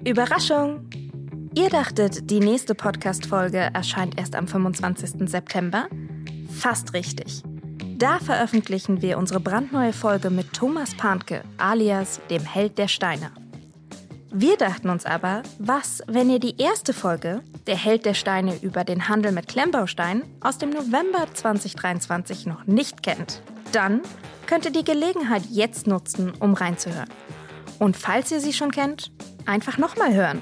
Überraschung! Ihr dachtet, die nächste Podcast-Folge erscheint erst am 25. September? Fast richtig. Da veröffentlichen wir unsere brandneue Folge mit Thomas Pahnke, alias dem Held der Steine. Wir dachten uns aber, was, wenn ihr die erste Folge, der Held der Steine über den Handel mit Klemmbausteinen, aus dem November 2023 noch nicht kennt? Dann könnt ihr die Gelegenheit jetzt nutzen, um reinzuhören. Und falls ihr sie schon kennt, einfach nochmal hören.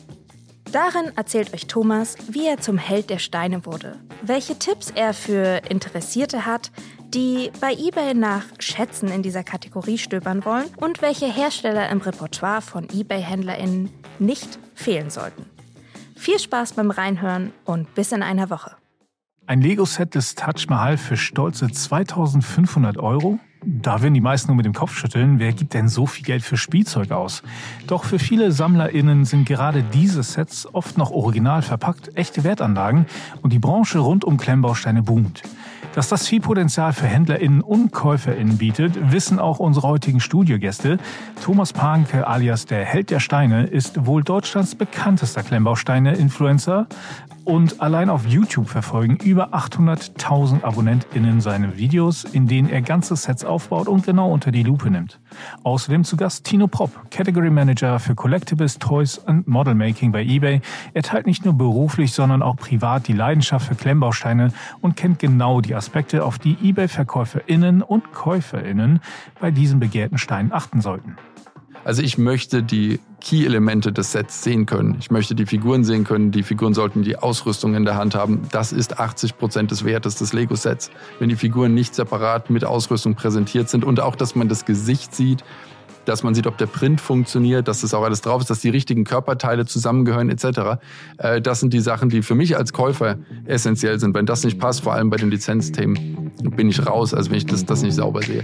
Darin erzählt euch Thomas, wie er zum Held der Steine wurde, welche Tipps er für Interessierte hat, die bei eBay nach Schätzen in dieser Kategorie stöbern wollen und welche Hersteller im Repertoire von eBay-HändlerInnen nicht fehlen sollten. Viel Spaß beim Reinhören und bis in einer Woche. Ein Lego-Set des Taj Mahal für stolze 2.500 €? Da werden die meisten nur mit dem Kopf schütteln. Wer gibt denn so viel Geld für Spielzeug aus? Doch für viele SammlerInnen sind gerade diese Sets oft noch original verpackt, echte Wertanlagen und die Branche rund um Klemmbausteine boomt. Dass das viel Potenzial für HändlerInnen und KäuferInnen bietet, wissen auch unsere heutigen Studiogäste. Thomas Pahnke alias der Held der Steine ist wohl Deutschlands bekanntester Klemmbausteine-Influencer und allein auf YouTube verfolgen über 800.000 AbonnentInnen seine Videos, in denen er ganze Sets aufbaut und genau unter die Lupe nimmt. Außerdem zu Gast Tino Propp, Category Manager für Collectibles, Toys und Model Making bei eBay. Er teilt nicht nur beruflich, sondern auch privat die Leidenschaft für Klemmbausteine und kennt genau die Aspekte, auf die eBay-VerkäuferInnen und KäuferInnen bei diesen begehrten Steinen achten sollten. Also ich möchte die Key-Elemente des Sets sehen können. Ich möchte die Figuren sehen können. Die Figuren sollten die Ausrüstung in der Hand haben. Das ist 80% des Wertes des Lego-Sets. Wenn die Figuren nicht separat mit Ausrüstung präsentiert sind und auch, dass man das Gesicht sieht, dass man sieht, ob der Print funktioniert, dass das auch alles drauf ist, dass die richtigen Körperteile zusammengehören etc. Das sind die Sachen, die für mich als Käufer essentiell sind. Wenn das nicht passt, vor allem bei den Lizenzthemen, bin ich raus, also wenn ich das nicht sauber sehe.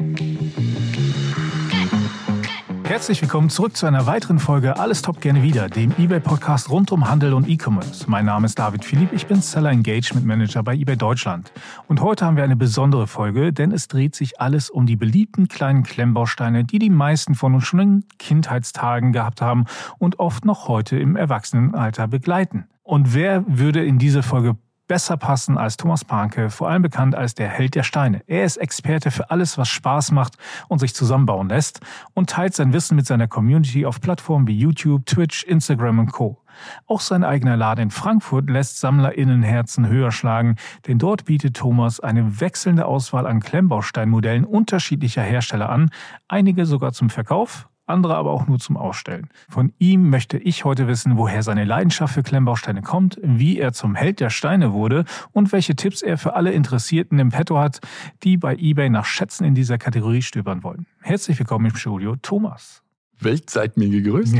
Herzlich willkommen zurück zu einer weiteren Folge Alles Top gerne wieder, dem eBay-Podcast rund um Handel und E-Commerce. Mein Name ist David Philipp, ich bin Seller Engagement Manager bei eBay Deutschland. Und heute haben wir eine besondere Folge, denn es dreht sich alles um die beliebten kleinen Klemmbausteine, die die meisten von uns schon in Kindheitstagen gehabt haben und oft noch heute im Erwachsenenalter begleiten. Und wer würde in diese Folge besser passen als Thomas Pahnke, vor allem bekannt als der Held der Steine. Er ist Experte für alles, was Spaß macht und sich zusammenbauen lässt und teilt sein Wissen mit seiner Community auf Plattformen wie YouTube, Twitch, Instagram und Co. Auch sein eigener Laden in Frankfurt lässt SammlerInnenherzen höher schlagen, denn dort bietet Thomas eine wechselnde Auswahl an Klemmbausteinmodellen unterschiedlicher Hersteller an, einige sogar zum Verkauf, andere aber auch nur zum Ausstellen. Von ihm möchte ich heute wissen, woher seine Leidenschaft für Klemmbausteine kommt, wie er zum Held der Steine wurde und welche Tipps er für alle Interessierten im Petto hat, die bei eBay nach Schätzen in dieser Kategorie stöbern wollen. Herzlich willkommen im Studio, Thomas. Welt seid mir gegrüßt.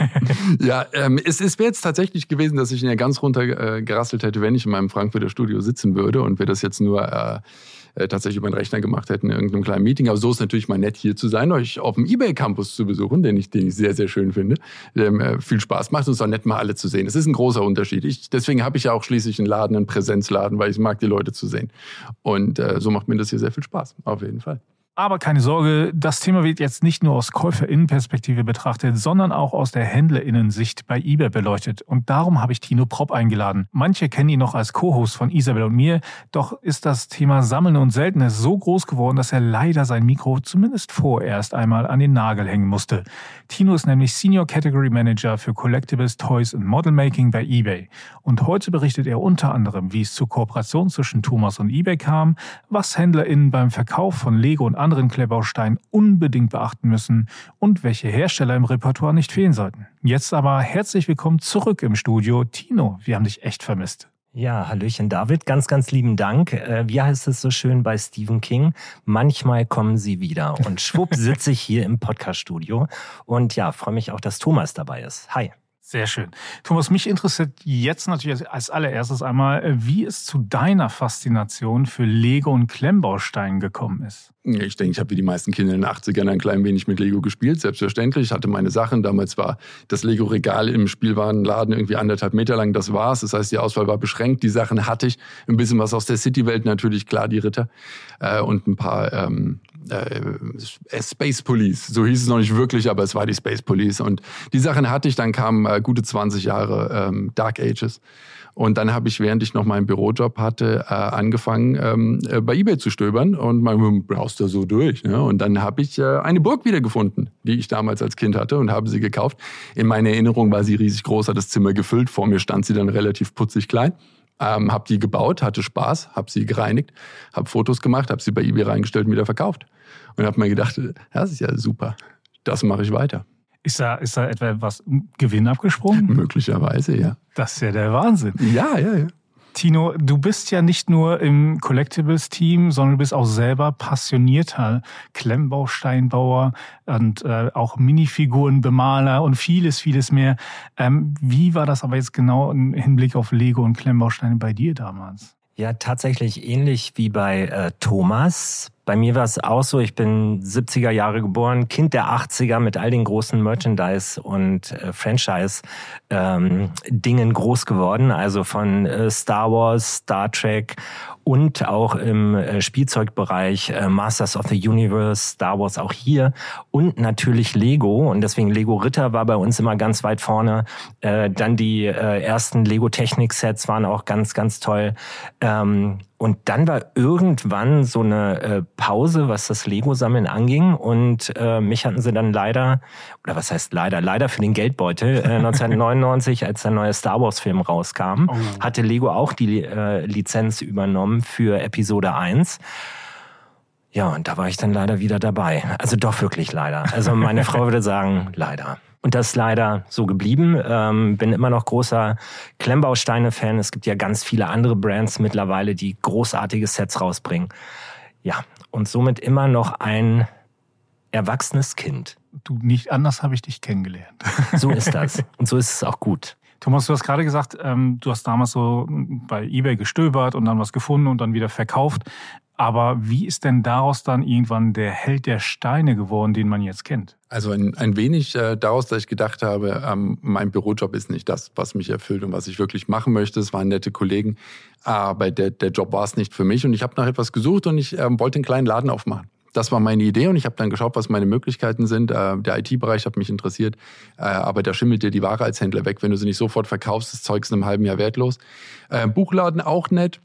Ja, es wäre jetzt tatsächlich gewesen, dass ich ihn ja ganz runter gerasselt hätte, wenn ich in meinem Frankfurter Studio sitzen würde und wir das jetzt nur tatsächlich über den Rechner gemacht hätten in irgendeinem kleinen Meeting. Aber so ist natürlich mal nett, hier zu sein, euch auf dem eBay-Campus zu besuchen, den ich sehr, sehr schön finde, der mir viel Spaß macht und es ist auch nett, mal alle zu sehen. Es ist ein großer Unterschied. Deswegen habe ich ja auch schließlich einen Laden, einen Präsenzladen, weil ich mag, die Leute zu sehen. Und so macht mir das hier sehr viel Spaß, auf jeden Fall. Aber keine Sorge, das Thema wird jetzt nicht nur aus KäuferInnenperspektive betrachtet, sondern auch aus der HändlerInnen-Sicht bei eBay beleuchtet. Und darum habe ich Tino Propp eingeladen. Manche kennen ihn noch als Co-Host von Isabel und mir, doch ist das Thema Sammeln und Seltenes so groß geworden, dass er leider sein Mikro zumindest vorerst einmal an den Nagel hängen musste. Tino ist nämlich Senior Category Manager für Collectibles, Toys und Model Making bei eBay. Und heute berichtet er unter anderem, wie es zur Kooperation zwischen Thomas und eBay kam, was HändlerInnen beim Verkauf von Lego und anderen Klemmbausteinen unbedingt beachten müssen und welche Hersteller im Repertoire nicht fehlen sollten. Jetzt aber herzlich willkommen zurück im Studio. Tino, wir haben dich echt vermisst. Ja, hallöchen David, ganz, ganz lieben Dank. Wie heißt es so schön bei Stephen King? Manchmal kommen sie wieder. Und schwupp sitze ich hier im Podcast-Studio und ja, freue mich auch, dass Thomas dabei ist. Hi. Sehr schön. Thomas, mich interessiert jetzt natürlich als allererstes einmal, wie es zu deiner Faszination für Lego und Klemmbausteinen gekommen ist. Ich denke, ich habe wie die meisten Kinder in den 80ern ein klein wenig mit Lego gespielt, selbstverständlich. Ich hatte meine Sachen. Damals war das Lego-Regal im Spielwarenladen irgendwie 1,5 Meter lang. Das war's. Das heißt, die Auswahl war beschränkt. Die Sachen hatte ich. Ein bisschen was aus der City-Welt natürlich, klar, die Ritter. Und ein paar Space Police. So hieß es noch nicht wirklich, aber es war die Space Police. Und die Sachen hatte ich, dann kamen gute 20 Jahre Dark Ages. Und dann habe ich, während ich noch meinen Bürojob hatte, angefangen, bei eBay zu stöbern. Und man brauchst da so durch. Ne? Und dann habe ich eine Burg wiedergefunden, die ich damals als Kind hatte und habe sie gekauft. In meiner Erinnerung war sie riesig groß, hat das Zimmer gefüllt. Vor mir stand sie dann relativ putzig klein. Habe die gebaut, hatte Spaß, habe sie gereinigt, habe Fotos gemacht, habe sie bei eBay reingestellt und wieder verkauft. Und habe mir gedacht, das ist ja super, das mache ich weiter. Ist da etwa was Gewinn abgesprungen? Möglicherweise, ja. Das ist ja der Wahnsinn. Ja. Tino, du bist ja nicht nur im Collectibles-Team, sondern du bist auch selber passionierter Klemmbausteinbauer und auch Minifigurenbemaler und vieles, vieles mehr. Wie war das aber jetzt genau im Hinblick auf Lego und Klemmbausteine bei dir damals? Ja, tatsächlich ähnlich wie bei Thomas. Bei mir war es auch so, ich bin 70er Jahre geboren, Kind der 80er mit all den großen Merchandise- und Franchise-Dingen groß geworden. Also von Star Wars, Star Trek und auch im Spielzeugbereich Masters of the Universe, Star Wars auch hier und natürlich Lego. Und deswegen Lego Ritter war bei uns immer ganz weit vorne. Dann die ersten Lego-Technik-Sets waren auch ganz, ganz toll. Und dann war irgendwann so eine Pause, was das Lego-Sammeln anging. Und mich hatten sie dann leider für den Geldbeutel, 1999, als der neue Star Wars-Film rauskam, hatte Lego auch die Lizenz übernommen für Episode 1. Ja, und da war ich dann leider wieder dabei. Also doch wirklich leider. Also meine Frau würde sagen, leider. Und das ist leider so geblieben. Bin immer noch großer Klemmbausteine-Fan. Es gibt ja ganz viele andere Brands mittlerweile, die großartige Sets rausbringen. Ja, und somit immer noch ein erwachsenes Kind. Du, nicht anders habe ich dich kennengelernt. So ist das. Und so ist es auch gut. Thomas, du hast gerade gesagt, du hast damals so bei eBay gestöbert und dann was gefunden und dann wieder verkauft. Aber wie ist denn daraus dann irgendwann der Held der Steine geworden, den man jetzt kennt? Also ein wenig daraus, dass ich gedacht habe, mein Bürojob ist nicht das, was mich erfüllt und was ich wirklich machen möchte. Es waren nette Kollegen, aber der Job war es nicht für mich. Und ich habe nach etwas gesucht und ich wollte einen kleinen Laden aufmachen. Das war meine Idee und ich habe dann geschaut, was meine Möglichkeiten sind. Der IT-Bereich hat mich interessiert, aber da schimmelt dir die Ware als Händler weg, wenn du sie nicht sofort verkaufst. Das Zeug ist in einem halben Jahr wertlos. Buchladen auch nett.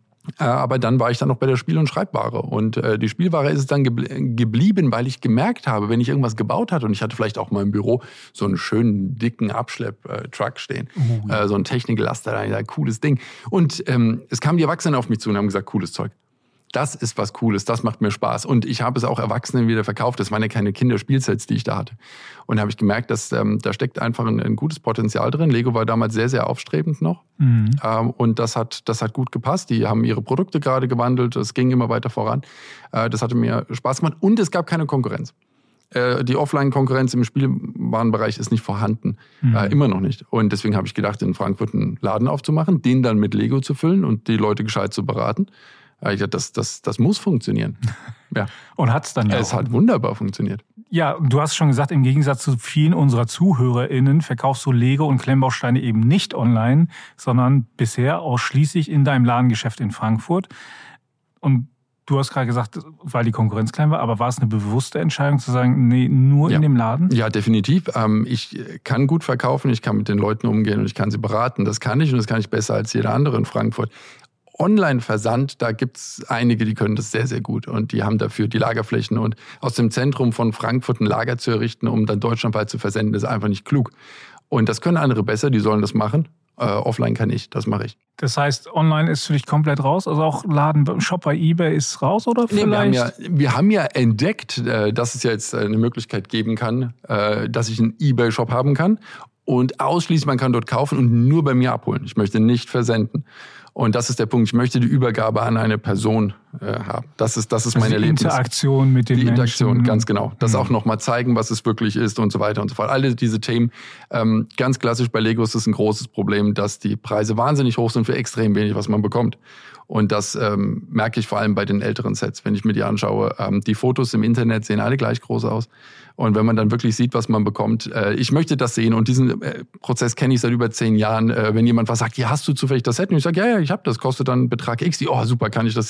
Aber dann war ich dann noch bei der Spiel- und Schreibware. Und die Spielware ist es dann geblieben, weil ich gemerkt habe, wenn ich irgendwas gebaut hatte und ich hatte vielleicht auch mal im Büro so einen schönen, dicken Abschlepp-Truck stehen, so ein Techniklaster, ein cooles Ding. Und es kamen die Erwachsenen auf mich zu und haben gesagt, cooles Zeug. Das ist was Cooles, das macht mir Spaß. Und ich habe es auch Erwachsenen wieder verkauft. Das waren ja keine Kinderspielsets, die ich da hatte. Und da habe ich gemerkt, dass da steckt einfach ein gutes Potenzial drin. Lego war damals sehr, sehr aufstrebend noch. Mhm. Und das hat gut gepasst. Die haben ihre Produkte gerade gewandelt. Es ging immer weiter voran. Das hatte mir Spaß gemacht. Und es gab keine Konkurrenz. Die Offline-Konkurrenz im Spielwarenbereich ist nicht vorhanden. Immer noch nicht. Und deswegen habe ich gedacht, in Frankfurt einen Laden aufzumachen, den dann mit Lego zu füllen und die Leute gescheit zu beraten. Ich dachte, das muss funktionieren. Ja. Und hat es dann ja auch. Es hat wunderbar funktioniert. Ja, du hast schon gesagt, im Gegensatz zu vielen unserer ZuhörerInnen verkaufst du Lego und Klemmbausteine eben nicht online, sondern bisher ausschließlich in deinem Ladengeschäft in Frankfurt. Und du hast gerade gesagt, weil die Konkurrenz klein war, aber war es eine bewusste Entscheidung zu sagen, nee, nur in dem Laden? Ja, definitiv. Ich kann gut verkaufen, ich kann mit den Leuten umgehen und ich kann sie beraten. Das kann ich und das kann ich besser als jeder andere in Frankfurt. Online-Versand, da gibt's einige, die können das sehr, sehr gut und die haben dafür die Lagerflächen und aus dem Zentrum von Frankfurt ein Lager zu errichten, um dann deutschlandweit zu versenden, ist einfach nicht klug. Und das können andere besser, die sollen das machen. Offline kann ich, das mache ich. Das heißt, online ist für dich komplett raus? Also auch Shop bei eBay ist raus oder vielleicht? Nee, wir haben ja entdeckt, dass es ja jetzt eine Möglichkeit geben kann, dass ich einen eBay-Shop haben kann und ausschließlich man kann dort kaufen und nur bei mir abholen. Ich möchte nicht versenden. Und das ist der Punkt. Ich möchte die Übergabe an eine Person haben. Das ist mein Erlebnis. Die Interaktion mit den Menschen. Die Interaktion, ganz genau. Das auch nochmal zeigen, was es wirklich ist und so weiter und so fort. Alle diese Themen. Ganz klassisch bei Lego ist es ein großes Problem, dass die Preise wahnsinnig hoch sind für extrem wenig, was man bekommt. Und das merke ich vor allem bei den älteren Sets, wenn ich mir die anschaue. Die Fotos im Internet sehen alle gleich groß aus. Und wenn man dann wirklich sieht, was man bekommt, ich möchte das sehen. Und diesen Prozess kenne ich seit über 10 Jahren. Wenn jemand was sagt, ja, hast du zufällig das Set? Und ich sage, ja, ich habe das, kostet dann Betrag X. Oh, super, kann ich das sehen? Dann zeige ich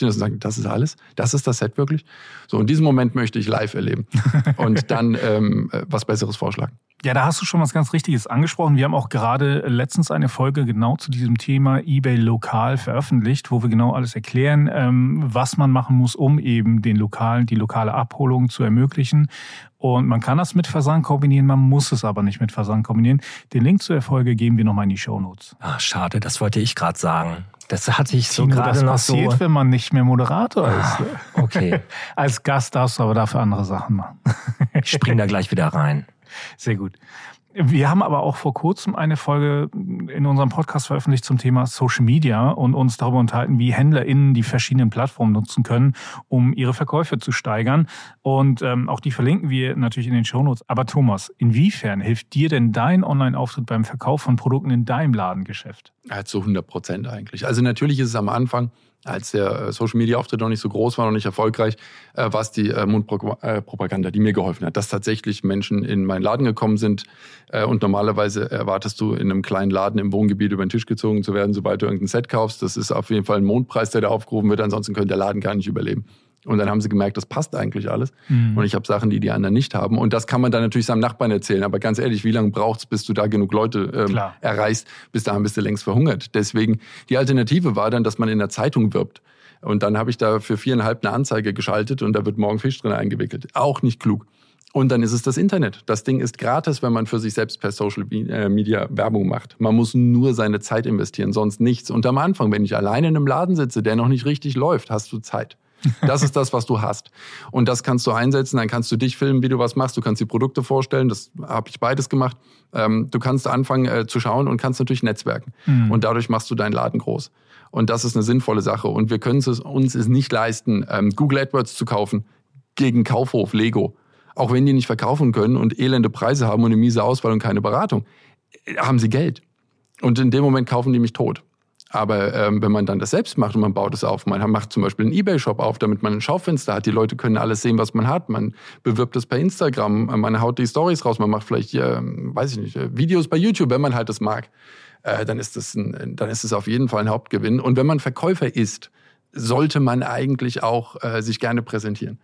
stehen lassen und sagen, das ist alles? Das ist das Set wirklich? So, und diesen Moment möchte ich live erleben. Und dann was Besseres vorschlagen. Ja, da hast du schon was ganz Richtiges angesprochen. Wir haben auch gerade letztens eine Folge genau zu diesem Thema eBay lokal veröffentlicht, wo wir genau alles erklären, was man machen muss, um eben die lokale Abholung zu ermöglichen. Und man kann das mit Versand kombinieren, man muss es aber nicht mit Versand kombinieren. Den Link zu der Folge geben wir nochmal in die Shownotes. Ach, schade, das wollte ich gerade sagen. Das hatte ich so Tino, gerade das noch passiert, so. wenn man nicht mehr Moderator ist. Okay, Als Gast darfst du aber dafür andere Sachen machen. ich spring da gleich wieder rein. Sehr gut. Wir haben aber auch vor kurzem eine Folge in unserem Podcast veröffentlicht zum Thema Social Media und uns darüber unterhalten, wie HändlerInnen die verschiedenen Plattformen nutzen können, um ihre Verkäufe zu steigern. Und auch die verlinken wir natürlich in den Shownotes. Aber Thomas, inwiefern hilft dir denn dein Online-Auftritt beim Verkauf von Produkten in deinem Ladengeschäft? Ja, zu 100% eigentlich. Also natürlich ist es am Anfang, als der Social-Media-Auftritt noch nicht so groß war, noch nicht erfolgreich, war es die Mundpropaganda, die mir geholfen hat, dass tatsächlich Menschen in meinen Laden gekommen sind. Und normalerweise erwartest du in einem kleinen Laden im Wohngebiet über den Tisch gezogen zu werden, sobald du irgendein Set kaufst. Das ist auf jeden Fall ein Mondpreis, der da aufgerufen wird. Ansonsten könnte der Laden gar nicht überleben. Und dann haben sie gemerkt, das passt eigentlich alles. Mhm. Und ich habe Sachen, die anderen nicht haben. Und das kann man dann natürlich seinem Nachbarn erzählen. Aber ganz ehrlich, wie lange braucht's, bis du da genug Leute erreichst? Bis dahin bist du längst verhungert. Deswegen, die Alternative war dann, dass man in der Zeitung wirbt. Und dann habe ich da für 4,5 eine Anzeige geschaltet und da wird morgen Fisch drin eingewickelt. Auch nicht klug. Und dann ist es das Internet. Das Ding ist gratis, wenn man für sich selbst per Social Media Werbung macht. Man muss nur seine Zeit investieren, sonst nichts. Und am Anfang, wenn ich alleine in einem Laden sitze, der noch nicht richtig läuft, hast du Zeit. Das ist das, was du hast. Und das kannst du einsetzen, dann kannst du dich filmen, wie du was machst. Du kannst die Produkte vorstellen, das habe ich beides gemacht. Du kannst anfangen zu schauen und kannst natürlich netzwerken. Mhm. Und dadurch machst du deinen Laden groß. Und das ist eine sinnvolle Sache. Und wir können es uns nicht leisten, Google AdWords zu kaufen gegen Kaufhof, Lego. Auch wenn die nicht verkaufen können und elende Preise haben und eine miese Auswahl und keine Beratung, haben sie Geld. Und in dem Moment kaufen die mich tot. Aber wenn man dann das selbst macht und man baut es auf, man macht zum Beispiel einen eBay-Shop auf, damit man ein Schaufenster hat, die Leute können alles sehen, was man hat, man bewirbt es per Instagram, man haut die Stories raus, man macht vielleicht Videos bei YouTube, wenn man halt das mag, dann ist es auf jeden Fall ein Hauptgewinn. Und wenn man Verkäufer ist, sollte man eigentlich auch sich gerne präsentieren.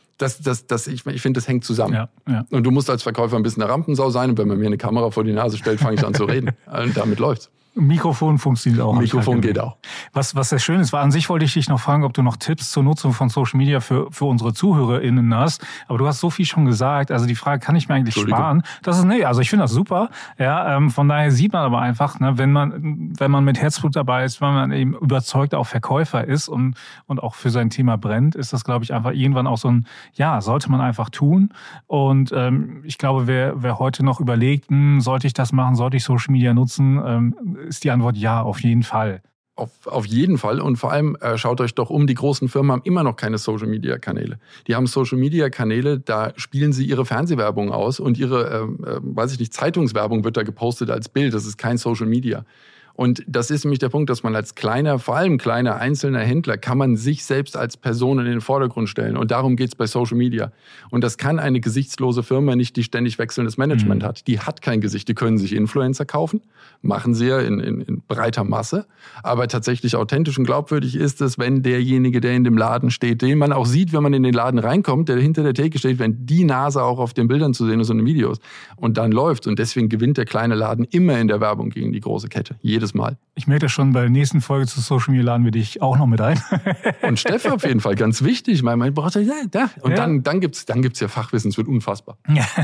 Ich finde, das hängt zusammen. Ja, ja. Und du musst als Verkäufer ein bisschen eine Rampensau sein. Und wenn man mir eine Kamera vor die Nase stellt, fange ich an zu reden. Und damit läuft's. Mikrofon funktioniert auch. Mikrofon geht auch. Was sehr schön ist, war an sich wollte ich dich noch fragen, ob du noch Tipps zur Nutzung von Social Media für unsere ZuhörerInnen hast. Aber du hast so viel schon gesagt. Also die Frage kann ich mir eigentlich sparen. Also ich finde das super. Ja, von daher sieht man aber einfach, ne, wenn man mit Herzblut dabei ist, wenn man eben überzeugt auch Verkäufer ist und auch für sein Thema brennt, ist das, glaube ich, einfach irgendwann auch so ein, ja, sollte man einfach tun. Und ich glaube, wer heute noch überlegt, sollte ich das machen, sollte ich Social Media nutzen, ist die Antwort ja, auf jeden Fall. Auf jeden Fall. Und vor allem schaut euch doch um, die großen Firmen haben immer noch keine Social-Media-Kanäle. Die haben Social-Media-Kanäle, da spielen sie ihre Fernsehwerbung aus und ihre, Zeitungswerbung wird da gepostet als Bild. Das ist kein Social-Media. Und das ist nämlich der Punkt, dass man als vor allem kleiner einzelner Händler, kann man sich selbst als Person in den Vordergrund stellen. Und darum geht's bei Social Media. Und das kann eine gesichtslose Firma nicht, die ständig wechselndes Management hat. Die hat kein Gesicht. Die können sich Influencer kaufen, machen sie ja in breiter Masse. Aber tatsächlich authentisch und glaubwürdig ist es, wenn derjenige, der in dem Laden steht, den man auch sieht, wenn man in den Laden reinkommt, der hinter der Theke steht, wenn die Nase auch auf den Bildern zu sehen ist und in den Videos. Und dann läuft. Und deswegen gewinnt der kleine Laden immer in der Werbung gegen die große Kette. Jedes Mal. Ich merke das schon, bei der nächsten Folge zu Social Media laden wir dich auch noch mit ein. Und Steff auf jeden Fall, ganz wichtig. Man braucht da. Und ja. Dann gibt's ja Fachwissen, es wird unfassbar.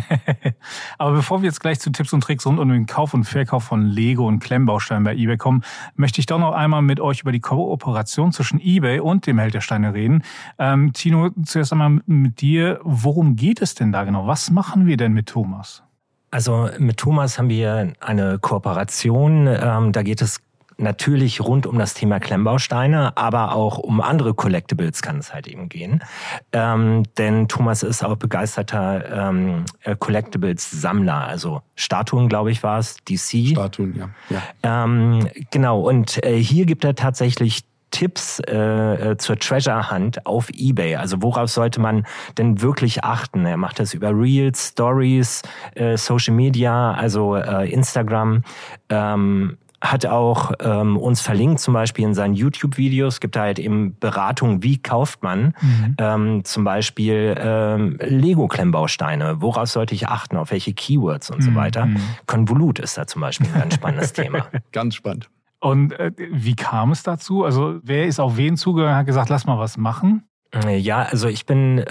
Aber bevor wir jetzt gleich zu Tipps und Tricks rund um den Kauf und Verkauf von Lego und Klemmbausteinen bei eBay kommen, möchte ich doch noch einmal mit euch über die Kooperation zwischen eBay und dem Held der Steine reden. Tino, zuerst einmal mit dir. Worum geht es denn da genau? Was machen wir denn mit Thomas? Also mit Thomas haben wir eine Kooperation. Da geht es natürlich rund um das Thema Klemmbausteine, aber auch um andere Collectibles kann es halt eben gehen. Denn Thomas ist auch begeisterter Collectibles-Sammler. Also Statuen, glaube ich, war es, DC. Statuen, ja. Genau, und hier gibt er tatsächlich Tipps zur Treasure Hunt auf eBay. Also worauf sollte man denn wirklich achten? Er macht das über Reels, Stories, Social Media, also Instagram. hat auch uns verlinkt, zum Beispiel in seinen YouTube-Videos, gibt da halt eben Beratungen, wie kauft man zum Beispiel Lego-Klemmbausteine, woraus sollte ich achten, auf welche Keywords und so weiter. Konvolut ist da zum Beispiel ein ganz spannendes Thema. Ganz spannend. Und wie kam es dazu? Also wer ist auf wen zugegangen und hat gesagt, lass mal was machen? Ja, also ich bin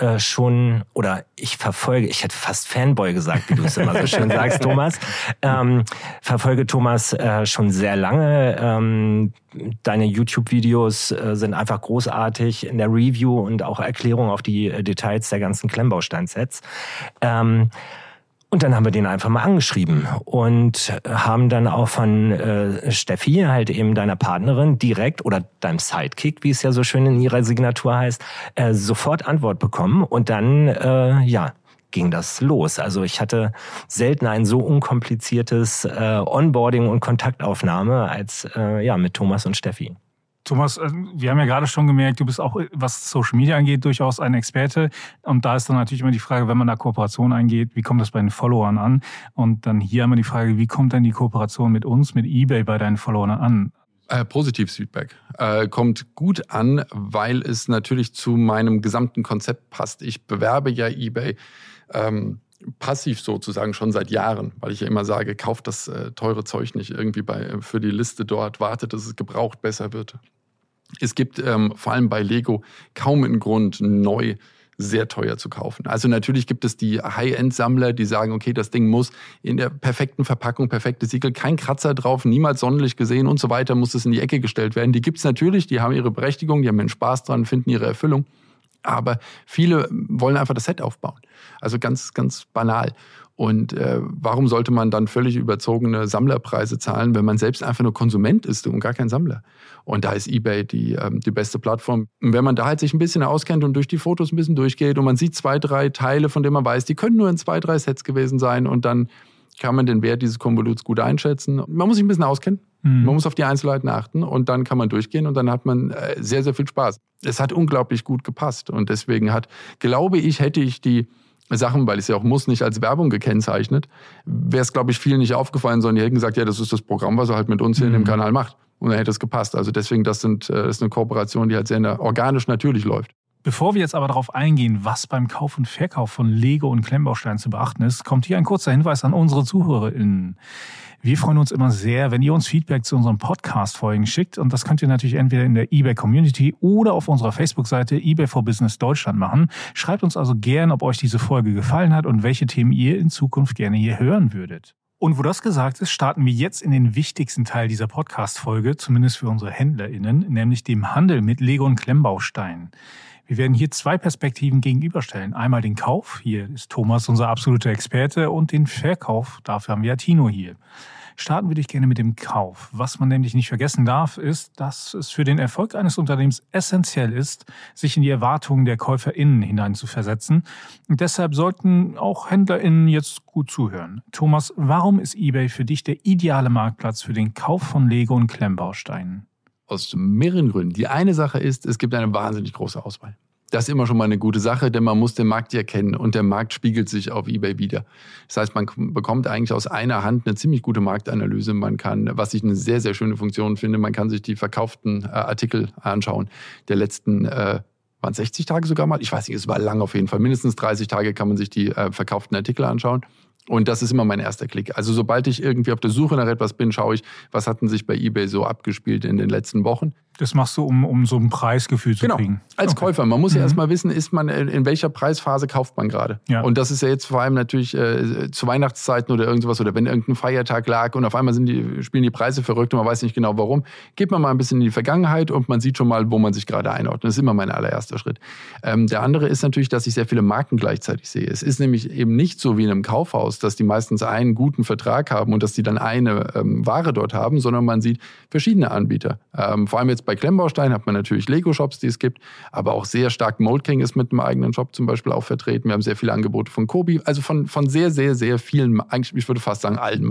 ich hätte fast Fanboy gesagt, wie du es immer so schön sagst, Thomas. Verfolge Thomas schon sehr lange. Deine YouTube-Videos sind einfach großartig in der Review und auch Erklärung auf die Details der ganzen Klemmbausteinsets. Und dann haben wir den einfach mal angeschrieben und haben dann auch von Steffi, halt eben deiner Partnerin, direkt oder deinem Sidekick, wie es ja so schön in ihrer Signatur heißt, sofort Antwort bekommen. Und dann, ging das los. Also ich hatte selten ein so unkompliziertes Onboarding und Kontaktaufnahme als mit Thomas und Steffi. Thomas, wir haben ja gerade schon gemerkt, du bist auch, was Social Media angeht, durchaus ein Experte. Und da ist dann natürlich immer die Frage, wenn man da Kooperation eingeht, wie kommt das bei den Followern an? Und dann hier haben wir die Frage, wie kommt denn die Kooperation mit uns, mit eBay bei deinen Followern an? Positives Feedback. Kommt gut an, weil es natürlich zu meinem gesamten Konzept passt. Ich bewerbe ja eBay passiv sozusagen schon seit Jahren, weil ich ja immer sage, kauft das teure Zeug nicht irgendwie für die Liste dort, wartet, dass es gebraucht besser wird. Es gibt vor allem bei Lego kaum einen Grund, neu sehr teuer zu kaufen. Also natürlich gibt es die High-End-Sammler, die sagen, okay, das Ding muss in der perfekten Verpackung, perfekte Siegel, kein Kratzer drauf, niemals Sonnenlicht gesehen und so weiter, muss es in die Ecke gestellt werden. Die gibt es natürlich, die haben ihre Berechtigung, die haben ihren Spaß dran, finden ihre Erfüllung. Aber viele wollen einfach das Set aufbauen. Also ganz, ganz banal. Und warum sollte man dann völlig überzogene Sammlerpreise zahlen, wenn man selbst einfach nur Konsument ist und gar kein Sammler? Und da ist eBay die beste Plattform. Und wenn man da halt sich ein bisschen auskennt und durch die Fotos ein bisschen durchgeht und man sieht 2, 3 Teile, von denen man weiß, die können nur in 2, 3 Sets gewesen sein und dann kann man den Wert dieses Konvoluts gut einschätzen. Man muss sich ein bisschen auskennen. Man muss auf die Einzelheiten achten und dann kann man durchgehen und dann hat man sehr, sehr viel Spaß. Es hat unglaublich gut gepasst und deswegen glaube ich, hätte ich die Sachen, weil ich es ja auch muss, nicht als Werbung gekennzeichnet, wäre es, glaube ich, vielen nicht aufgefallen, sondern die hätten gesagt, ja, das ist das Programm, was er halt mit uns hier in dem Kanal macht. Und dann hätte es gepasst. Also deswegen, das ist eine Kooperation, die halt sehr organisch natürlich läuft. Bevor wir jetzt aber darauf eingehen, was beim Kauf und Verkauf von Lego und Klemmbausteinen zu beachten ist, kommt hier ein kurzer Hinweis an unsere ZuhörerInnen. Wir freuen uns immer sehr, wenn ihr uns Feedback zu unseren Podcast-Folgen schickt. Und das könnt ihr natürlich entweder in der eBay-Community oder auf unserer Facebook-Seite eBay for Business Deutschland machen. Schreibt uns also gern, ob euch diese Folge gefallen hat und welche Themen ihr in Zukunft gerne hier hören würdet. Und wo das gesagt ist, starten wir jetzt in den wichtigsten Teil dieser Podcast-Folge, zumindest für unsere HändlerInnen, nämlich dem Handel mit Lego und Klemmbausteinen. Wir werden hier 2 Perspektiven gegenüberstellen. Einmal den Kauf, hier ist Thomas unser absoluter Experte, und den Verkauf, dafür haben wir ja Tino hier. Starten würde ich gerne mit dem Kauf. Was man nämlich nicht vergessen darf, ist, dass es für den Erfolg eines Unternehmens essentiell ist, sich in die Erwartungen der KäuferInnen hineinzuversetzen. Und deshalb sollten auch HändlerInnen jetzt gut zuhören. Thomas, warum ist eBay für dich der ideale Marktplatz für den Kauf von Lego und Klemmbausteinen? Aus mehreren Gründen. Die eine Sache ist, es gibt eine wahnsinnig große Auswahl. Das ist immer schon mal eine gute Sache, denn man muss den Markt ja kennen und der Markt spiegelt sich auf eBay wieder. Das heißt, man bekommt eigentlich aus einer Hand eine ziemlich gute Marktanalyse. Man kann, was ich eine sehr, sehr schöne Funktion finde, man kann sich die verkauften Artikel anschauen der letzten, waren 60 Tage sogar mal? Ich weiß nicht, es war lang auf jeden Fall. Mindestens 30 Tage kann man sich die verkauften Artikel anschauen. Und das ist immer mein erster Klick. Also sobald ich irgendwie auf der Suche nach etwas bin, schaue ich, was hatten sich bei eBay so abgespielt in den letzten Wochen. Das machst du, um so ein Preisgefühl zu kriegen? Genau, als Käufer. Man muss ja erstmal wissen, in welcher Preisphase kauft man gerade. Ja. Und das ist ja jetzt vor allem natürlich zu Weihnachtszeiten oder irgendwas oder wenn irgendein Feiertag lag und auf einmal spielen die Preise verrückt und man weiß nicht genau warum. Geht man mal ein bisschen in die Vergangenheit und man sieht schon mal, wo man sich gerade einordnet. Das ist immer mein allererster Schritt. Der andere ist natürlich, dass ich sehr viele Marken gleichzeitig sehe. Es ist nämlich eben nicht so wie in einem Kaufhaus, dass die meistens einen guten Vertrag haben und dass die dann eine Ware dort haben, sondern man sieht verschiedene Anbieter. Vor allem jetzt bei Klemmbausteinen hat man natürlich Lego-Shops, die es gibt, aber auch sehr stark Mold King ist mit einem eigenen Shop zum Beispiel auch vertreten. Wir haben sehr viele Angebote von Kobi, also von sehr, sehr, sehr vielen, eigentlich ich würde fast sagen allen Marken.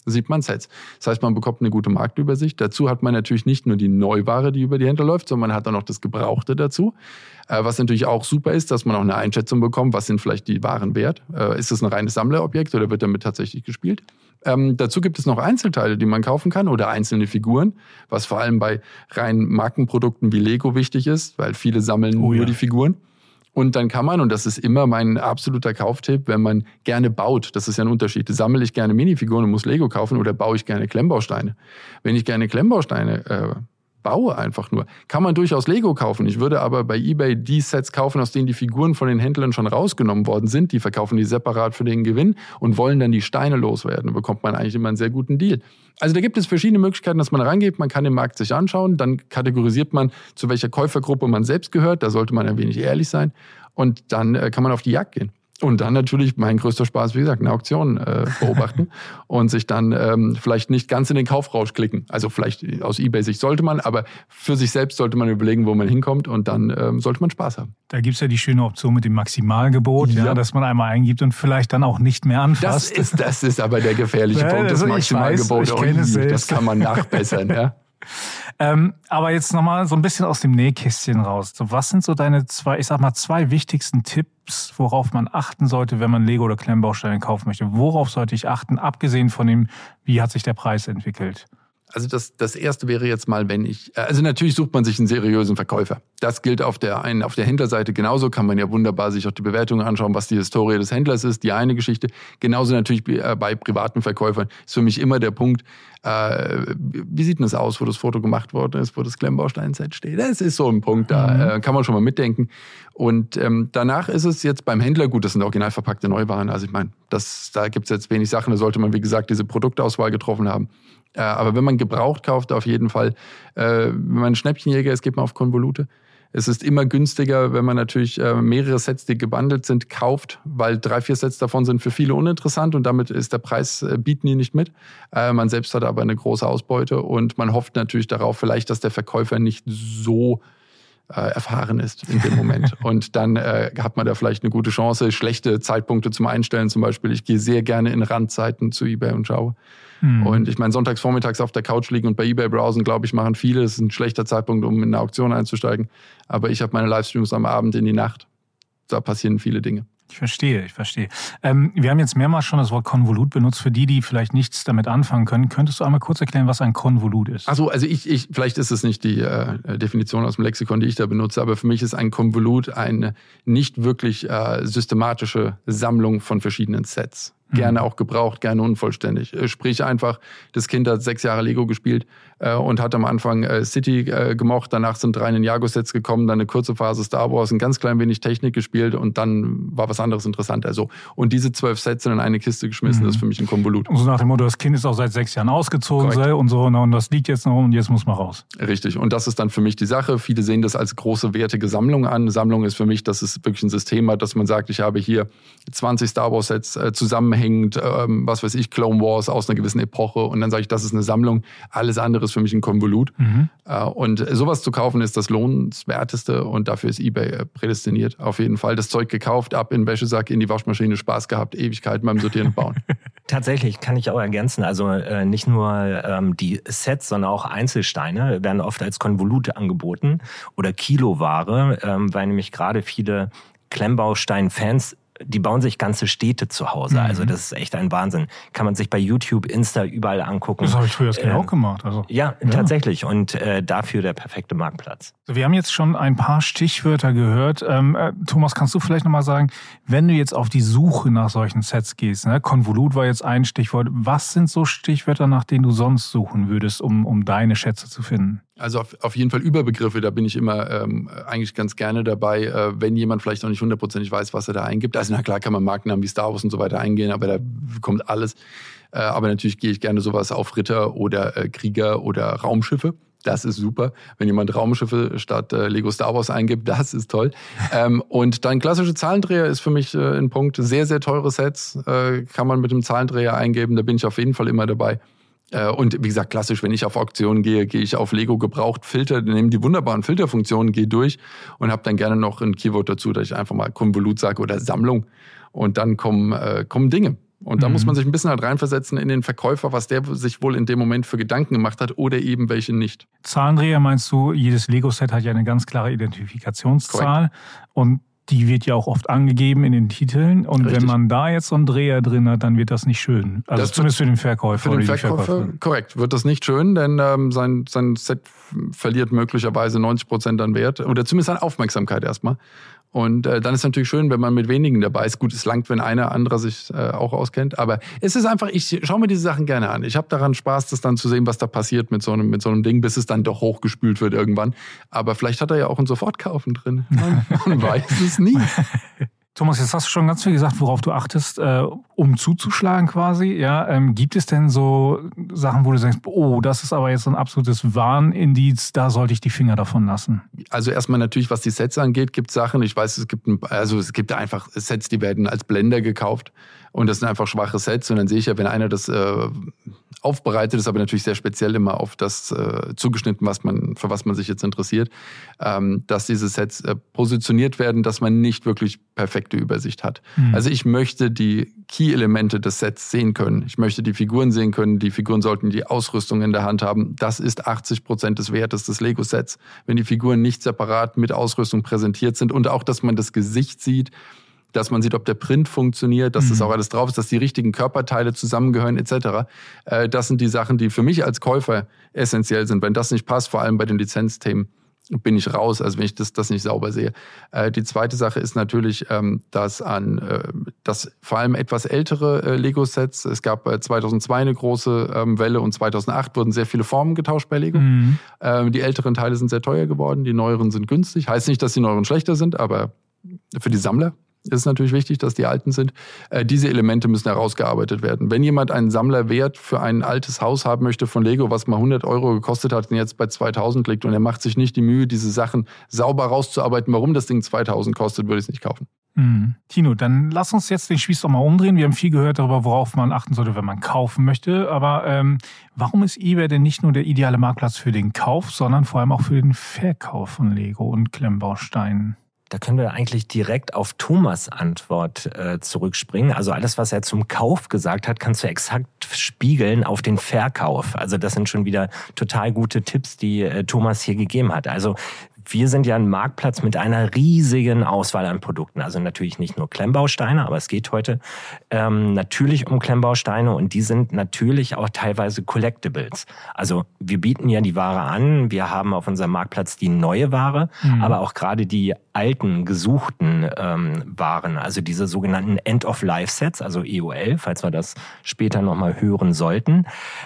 sieht man Sets. Das heißt, man bekommt eine gute Marktübersicht. Dazu hat man natürlich nicht nur die Neuware, die über die Händler läuft, sondern man hat auch noch das Gebrauchte dazu. Was natürlich auch super ist, dass man auch eine Einschätzung bekommt, was sind vielleicht die Waren wert. Ist es ein reines Sammlerobjekt oder wird damit tatsächlich gespielt? Dazu gibt es noch Einzelteile, die man kaufen kann oder einzelne Figuren, was vor allem bei reinen Markenprodukten wie Lego wichtig ist, weil viele sammeln nur die Figuren. Und dann kann man, und das ist immer mein absoluter Kauftipp, wenn man gerne baut, das ist ja ein Unterschied, sammle ich gerne Minifiguren und muss Lego kaufen oder baue ich gerne Klemmbausteine. Wenn ich gerne Klemmbausteine baue einfach nur, kann man durchaus Lego kaufen. Ich würde aber bei eBay die Sets kaufen, aus denen die Figuren von den Händlern schon rausgenommen worden sind. Die verkaufen die separat für den Gewinn und wollen dann die Steine loswerden. Da bekommt man eigentlich immer einen sehr guten Deal. Also da gibt es verschiedene Möglichkeiten, dass man rangeht. Man kann den Markt sich anschauen. Dann kategorisiert man, zu welcher Käufergruppe man selbst gehört. Da sollte man ein wenig ehrlich sein. Und dann kann man auf die Jagd gehen. Und dann natürlich mein größter Spaß, wie gesagt, eine Auktion beobachten und sich dann vielleicht nicht ganz in den Kaufrausch klicken. Also vielleicht aus eBay-Sicht sollte man, aber für sich selbst sollte man überlegen, wo man hinkommt und dann sollte man Spaß haben. Da gibt es ja die schöne Option mit dem Maximalgebot, dass man einmal eingibt und vielleicht dann auch nicht mehr anfasst. Das ist aber der gefährliche Punkt, das Maximalgebot. Das kann man nachbessern, ja. Aber jetzt nochmal so ein bisschen aus dem Nähkästchen raus. So, was sind so deine zwei wichtigsten Tipps, worauf man achten sollte, wenn man Lego oder Klemmbausteine kaufen möchte? Worauf sollte ich achten, abgesehen von dem, wie hat sich der Preis entwickelt? Also das erste wäre jetzt mal, also natürlich sucht man sich einen seriösen Verkäufer. Das gilt auf der Händlerseite genauso, kann man ja wunderbar sich auch die Bewertungen anschauen, was die Historie des Händlers ist, die eine Geschichte. Genauso natürlich bei privaten Verkäufern ist für mich immer der Punkt, wie sieht denn das aus, wo das Foto gemacht worden ist, wo das Klemmbaustein-Set steht. Das ist so ein Punkt, da kann man schon mal mitdenken. Und danach ist es jetzt beim Händler, gut, das sind original verpackte Neuwaren, also ich meine, da gibt es jetzt wenig Sachen, da sollte man, wie gesagt, diese Produktauswahl getroffen haben. Aber wenn man gebraucht kauft, auf jeden Fall, wenn man ein Schnäppchenjäger ist, geht man auf Konvolute. Es ist immer günstiger, wenn man natürlich mehrere Sets, die gebundelt sind, kauft, weil 3-4 Sets davon sind für viele uninteressant und damit ist der Preis, bieten die nicht mit. Man selbst hat aber eine große Ausbeute und man hofft natürlich darauf, vielleicht, dass der Verkäufer nicht so erfahren ist in dem Moment. Und dann hat man da vielleicht eine gute Chance, schlechte Zeitpunkte zum Einstellen zum Beispiel. Ich gehe sehr gerne in Randzeiten zu eBay und schaue. Und ich meine, sonntags vormittags auf der Couch liegen und bei eBay browsen, glaube ich, machen viele. Das ist ein schlechter Zeitpunkt, um in eine Auktion einzusteigen. Aber ich habe meine Livestreams am Abend in die Nacht. Da passieren viele Dinge. Ich verstehe. Wir haben jetzt mehrmals schon das Wort Konvolut benutzt. Für die vielleicht nichts damit anfangen können, könntest du einmal kurz erklären, was ein Konvolut ist? Also vielleicht ist es nicht die Definition aus dem Lexikon, die ich da benutze, aber für mich ist ein Konvolut eine nicht wirklich systematische Sammlung von verschiedenen Sets. Gerne auch gebraucht, gerne unvollständig. Sprich einfach, das Kind hat 6 Jahre Lego gespielt und hat am Anfang City gemocht, danach sind 3 Ninjago-Sets gekommen, dann eine kurze Phase Star Wars, ein ganz klein wenig Technik gespielt und dann war was anderes interessant. Also, und diese 12 Sets sind in eine Kiste geschmissen, das ist für mich ein Konvolut. Und so nach dem Motto, das Kind ist auch seit 6 Jahren ausgezogen und so, und das liegt jetzt noch und jetzt muss man raus. Richtig, und das ist dann für mich die Sache. Viele sehen das als große, wertige Sammlung an. Sammlung ist für mich, dass es wirklich ein System hat, dass man sagt, ich habe hier 20 Star Wars Sets zusammenhängend, was weiß ich, Clone Wars aus einer gewissen Epoche und dann sage ich, das ist eine Sammlung. Alles andere ist für mich ein Konvolut. Und sowas zu kaufen ist das Lohnenswerteste und dafür ist eBay prädestiniert. Auf jeden Fall das Zeug gekauft, ab in den Wäschesack, in die Waschmaschine, Spaß gehabt, Ewigkeiten beim Sortieren und Bauen. Tatsächlich, kann ich auch ergänzen. Also nicht nur die Sets, sondern auch Einzelsteine werden oft als Konvolute angeboten oder Kiloware, weil nämlich gerade viele Klemmbaustein-Fans, die bauen sich ganze Städte zu Hause. Also das ist echt ein Wahnsinn. Kann man sich bei YouTube, Insta überall angucken. Das habe ich früher auch gemacht. Also. Ja, tatsächlich. Und dafür der perfekte Marktplatz. Wir haben jetzt schon ein paar Stichwörter gehört. Thomas, kannst du vielleicht nochmal sagen, wenn du jetzt auf die Suche nach solchen Sets gehst, ne? Konvolut war jetzt ein Stichwort. Was sind so Stichwörter, nach denen du sonst suchen würdest, um deine Schätze zu finden? Also auf jeden Fall Überbegriffe, da bin ich immer eigentlich ganz gerne dabei, wenn jemand vielleicht noch nicht 100% weiß, was er da eingibt. Also na klar kann man Markennamen wie Star Wars und so weiter eingehen, aber da kommt alles. Aber natürlich gehe ich gerne sowas auf Ritter oder Krieger oder Raumschiffe. Das ist super. Wenn jemand Raumschiffe statt Lego Star Wars eingibt, das ist toll. Und dann klassische Zahlendreher ist für mich ein Punkt. Sehr, sehr teure Sets kann man mit dem Zahlendreher eingeben. Da bin ich auf jeden Fall immer dabei. Und wie gesagt, klassisch, wenn ich auf Auktionen gehe, gehe ich auf Lego gebraucht, Filter, nehme die wunderbaren Filterfunktionen, gehe durch und habe dann gerne noch ein Keyword dazu, dass ich einfach mal Konvolut sage oder Sammlung und dann kommen Dinge. Und da muss man sich ein bisschen halt reinversetzen in den Verkäufer, was der sich wohl in dem Moment für Gedanken gemacht hat oder eben welche nicht. Zahlendreher meinst du, jedes Lego-Set hat ja eine ganz klare Identifikationszahl. Korrekt. Und die wird ja auch oft angegeben in den Titeln. Und Richtig. Wenn man da jetzt so einen Dreher drin hat, dann wird das nicht schön. Also das zumindest für den Verkäufer. Für den Verkäufer, korrekt, wird das nicht schön, denn sein Set verliert möglicherweise 90% an Wert oder zumindest an Aufmerksamkeit erstmal. Und dann ist natürlich schön, wenn man mit wenigen dabei ist. Gut, es langt, wenn einer anderer sich auch auskennt. Aber es ist einfach, ich schaue mir diese Sachen gerne an. Ich habe daran Spaß, das dann zu sehen, was da passiert mit so einem Ding, bis es dann doch hochgespült wird irgendwann. Aber vielleicht hat er ja auch ein Sofortkaufen drin. Man weiß es nie. Thomas, jetzt hast du schon ganz viel gesagt, worauf du achtest, um zuzuschlagen quasi. Ja, gibt es denn so Sachen, wo du sagst, oh, das ist aber jetzt ein absolutes Warnindiz, da sollte ich die Finger davon lassen? Also erstmal natürlich, was die Sets angeht, gibt es Sachen. Ich weiß, es gibt einfach Sets, die werden als Blender gekauft. Und das sind einfach schwache Sets. Und dann sehe ich ja, wenn einer das aufbereitet, ist aber natürlich sehr speziell immer auf das zugeschnitten, für was man sich jetzt interessiert, dass diese Sets positioniert werden, dass man nicht wirklich perfekte Übersicht hat. Mhm. Also ich möchte die Key-Elemente des Sets sehen können. Ich möchte die Figuren sehen können. Die Figuren sollten die Ausrüstung in der Hand haben. Das ist 80% des Wertes des Lego-Sets. Wenn die Figuren nicht separat mit Ausrüstung präsentiert sind und auch, dass man das Gesicht sieht, dass man sieht, ob der Print funktioniert, dass das auch alles drauf ist, dass die richtigen Körperteile zusammengehören etc. Das sind die Sachen, die für mich als Käufer essentiell sind. Wenn das nicht passt, vor allem bei den Lizenzthemen, bin ich raus, also wenn ich das nicht sauber sehe. Die zweite Sache ist natürlich, dass vor allem etwas ältere Lego-Sets, es gab 2002 eine große Welle und 2008 wurden sehr viele Formen getauscht bei Lego. Mhm. Die älteren Teile sind sehr teuer geworden, die neueren sind günstig. Heißt nicht, dass die neueren schlechter sind, aber für die Sammler ist es natürlich wichtig, dass die alten sind. Diese Elemente müssen herausgearbeitet werden. Wenn jemand einen Sammlerwert für ein altes Haus haben möchte von Lego, was mal 100 € gekostet hat und jetzt bei 2000 liegt und er macht sich nicht die Mühe, diese Sachen sauber rauszuarbeiten, warum das Ding 2000 kostet, würde ich es nicht kaufen. Tino, dann lass uns jetzt den Spieß doch mal umdrehen. Wir haben viel gehört darüber, worauf man achten sollte, wenn man kaufen möchte. Aber warum ist eBay denn nicht nur der ideale Marktplatz für den Kauf, sondern vor allem auch für den Verkauf von Lego und Klemmbausteinen? Da können wir eigentlich direkt auf Thomas' Antwort zurückspringen. Also alles, was er zum Kauf gesagt hat, kannst du exakt spiegeln auf den Verkauf. Also das sind schon wieder total gute Tipps, die Thomas hier gegeben hat. Also wir sind ja ein Marktplatz mit einer riesigen Auswahl an Produkten. Also natürlich nicht nur Klemmbausteine, aber es geht heute natürlich um Klemmbausteine und die sind natürlich auch teilweise Collectibles. Also wir bieten ja die Ware an, wir haben auf unserem Marktplatz die neue Ware, aber auch gerade die alten, gesuchten Waren, also diese sogenannten End-of-Life-Sets, also EOL, falls wir das später nochmal hören sollten.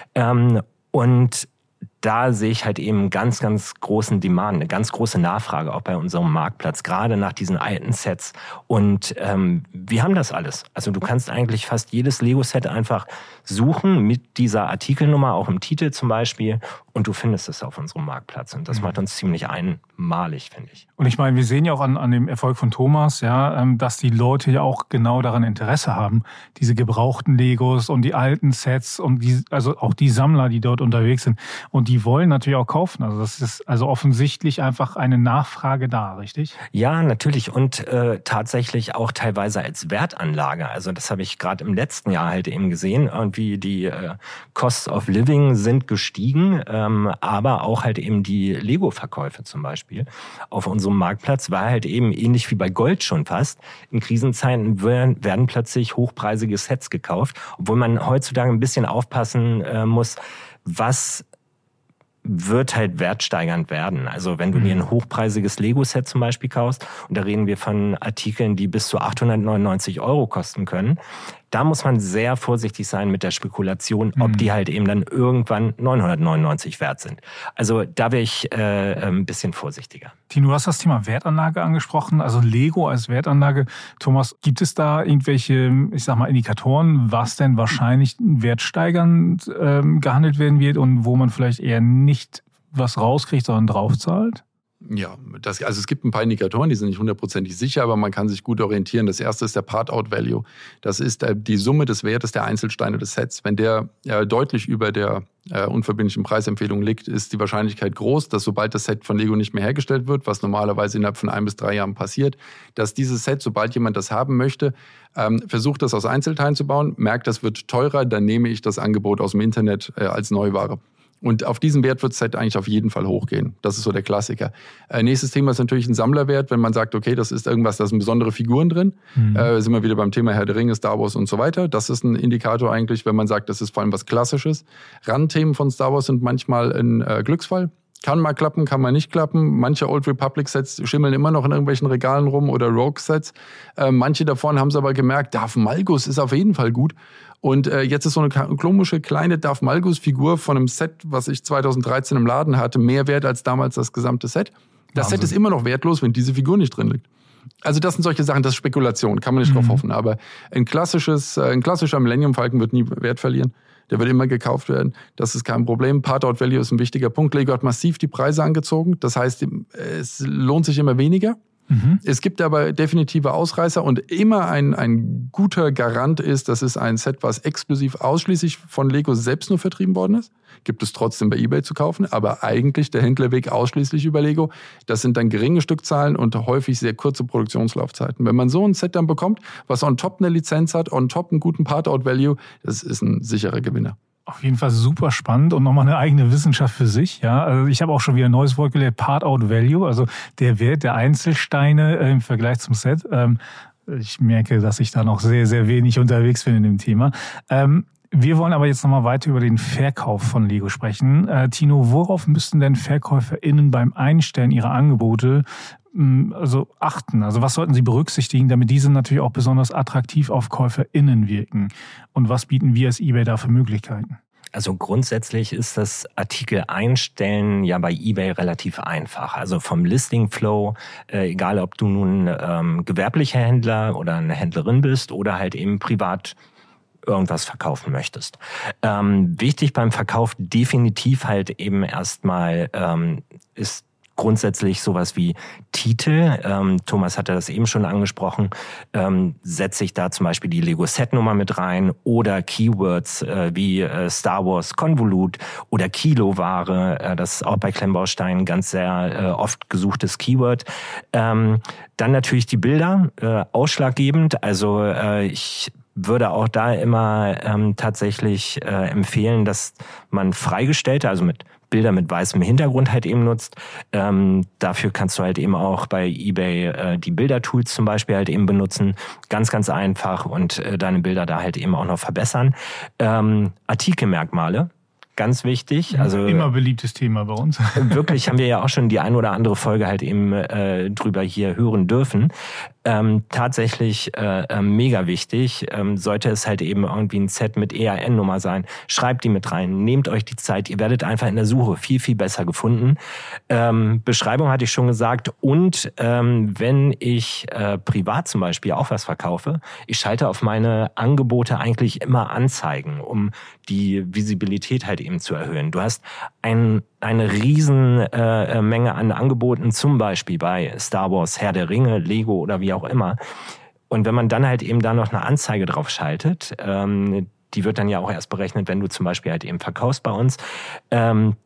Und da sehe ich halt eben ganz, ganz großen Demand, eine ganz große Nachfrage auch bei unserem Marktplatz, gerade nach diesen alten Sets. Und wir haben das alles. Also du kannst eigentlich fast jedes Lego-Set einfach suchen mit dieser Artikelnummer, auch im Titel zum Beispiel, und du findest es auf unserem Marktplatz. Und das macht uns ziemlich einmalig, finde ich. Und ich meine, wir sehen ja auch an dem Erfolg von Thomas, ja, dass die Leute ja auch genau daran Interesse haben, diese gebrauchten Legos und die alten Sets und also auch die Sammler, die dort unterwegs sind. Und die wollen natürlich auch kaufen. Also das ist also offensichtlich einfach eine Nachfrage da, richtig? Ja, natürlich. Und tatsächlich auch teilweise als Wertanlage. Also das habe ich gerade im letzten Jahr halt eben gesehen. Irgendwie die Costs of Living sind gestiegen, aber auch halt eben die Lego-Verkäufe zum Beispiel auf unserem Marktplatz war halt eben ähnlich wie bei Gold schon fast. In Krisenzeiten werden plötzlich hochpreisige Sets gekauft, obwohl man heutzutage ein bisschen aufpassen muss, was wird halt wertsteigernd werden. Also wenn du dir ein hochpreisiges Lego-Set zum Beispiel kaufst, und da reden wir von Artikeln, die bis zu 899 € kosten können, da muss man sehr vorsichtig sein mit der Spekulation, ob die halt eben dann irgendwann 999 wert sind. Also da wäre ich ein bisschen vorsichtiger. Tino, du hast das Thema Wertanlage angesprochen, also Lego als Wertanlage. Thomas, gibt es da irgendwelche, ich sag mal, Indikatoren, was denn wahrscheinlich wertsteigernd gehandelt werden wird und wo man vielleicht eher nicht was rauskriegt, sondern draufzahlt? Ja, also es gibt ein paar Indikatoren, die sind nicht 100% sicher, aber man kann sich gut orientieren. Das erste ist der Part-Out-Value. Das ist die Summe des Wertes der Einzelsteine des Sets. Wenn der deutlich über der unverbindlichen Preisempfehlung liegt, ist die Wahrscheinlichkeit groß, dass sobald das Set von Lego nicht mehr hergestellt wird, was normalerweise innerhalb von 1 bis 3 Jahren passiert, dass dieses Set, sobald jemand das haben möchte, versucht das aus Einzelteilen zu bauen, merkt, das wird teurer, dann nehme ich das Angebot aus dem Internet als Neuware. Und auf diesen Wert wird das Set eigentlich auf jeden Fall hochgehen. Das ist so der Klassiker. Nächstes Thema ist natürlich ein Sammlerwert, wenn man sagt, okay, das ist irgendwas, da sind besondere Figuren drin. Sind wir wieder beim Thema Herr der Ringe, Star Wars und so weiter. Das ist ein Indikator eigentlich, wenn man sagt, das ist vor allem was Klassisches. Randthemen von Star Wars sind manchmal ein Glücksfall. Kann mal klappen, kann mal nicht klappen. Manche Old Republic Sets schimmeln immer noch in irgendwelchen Regalen rum oder Rogue Sets. Manche davon haben es aber gemerkt, Darth Malgus ist auf jeden Fall gut. Und jetzt ist so eine komische kleine Darth Malgus-Figur von einem Set, was ich 2013 im Laden hatte, mehr wert als damals das gesamte Set. Das Set ist immer noch wertlos, wenn diese Figur nicht drin liegt. Also das sind solche Sachen, das ist Spekulation, kann man nicht drauf hoffen. Aber ein klassischer Millennium Falcon wird nie Wert verlieren. Der wird immer gekauft werden. Das ist kein Problem. Part-Out-Value ist ein wichtiger Punkt. Lego hat massiv die Preise angezogen. Das heißt, es lohnt sich immer weniger. Es gibt aber definitive Ausreißer und immer ein guter Garant ist, das ist ein Set, was exklusiv ausschließlich von Lego selbst nur vertrieben worden ist. Gibt es trotzdem bei eBay zu kaufen, aber eigentlich der Händlerweg ausschließlich über Lego. Das sind dann geringe Stückzahlen und häufig sehr kurze Produktionslaufzeiten. Wenn man so ein Set dann bekommt, was on top eine Lizenz hat, on top einen guten Part-Out-Value, das ist ein sicherer Gewinner. Auf jeden Fall super spannend und nochmal eine eigene Wissenschaft für sich. Ja, also ich habe auch schon wieder ein neues Wort gelernt, Part-Out-Value, also der Wert der Einzelsteine im Vergleich zum Set. Ich merke, dass ich da noch sehr, sehr wenig unterwegs bin in dem Thema. Wir wollen aber jetzt nochmal weiter über den Verkauf von Lego sprechen. Tino, worauf müssten denn VerkäuferInnen beim Einstellen ihrer Angebote achten? Also was sollten sie berücksichtigen, damit diese natürlich auch besonders attraktiv auf KäuferInnen wirken? Und was bieten wir als eBay da für Möglichkeiten? Also grundsätzlich ist das Artikel einstellen ja bei eBay relativ einfach. Also vom Listing Flow, egal ob du nun gewerblicher Händler oder eine Händlerin bist oder halt eben privat irgendwas verkaufen möchtest. Wichtig beim Verkauf definitiv halt eben erstmal ist grundsätzlich sowas wie Titel. Thomas hatte das eben schon angesprochen. Setze ich da zum Beispiel die Lego-Set-Nummer mit rein oder Keywords wie Star Wars Konvolut oder Kiloware. Das ist auch bei Klemmbausteinen ganz sehr oft gesuchtes Keyword. Dann natürlich die Bilder, ausschlaggebend. Also ich würde auch da immer tatsächlich empfehlen, dass man freigestellte, also mit Bilder mit weißem Hintergrund halt eben nutzt. Dafür kannst du halt eben auch bei eBay die Bildertools zum Beispiel halt eben benutzen. Ganz, ganz einfach und deine Bilder da halt eben auch noch verbessern. Artikelmerkmale. Ganz wichtig. Also immer beliebtes Thema bei uns. Wirklich haben wir ja auch schon die ein oder andere Folge halt eben drüber hier hören dürfen. Tatsächlich mega wichtig. Sollte es halt eben irgendwie ein Set mit EAN-Nummer sein, schreibt die mit rein, nehmt euch die Zeit, ihr werdet einfach in der Suche viel, viel besser gefunden. Beschreibung hatte ich schon gesagt und wenn ich privat zum Beispiel auch was verkaufe, ich schalte auf meine Angebote eigentlich immer Anzeigen, um die Visibilität halt eben zu erhöhen. Du hast eine riesen Menge an Angeboten, zum Beispiel bei Star Wars, Herr der Ringe, Lego oder wie auch immer. Und wenn man dann halt eben da noch eine Anzeige drauf schaltet, die wird dann ja auch erst berechnet, wenn du zum Beispiel halt eben verkaufst bei uns, dann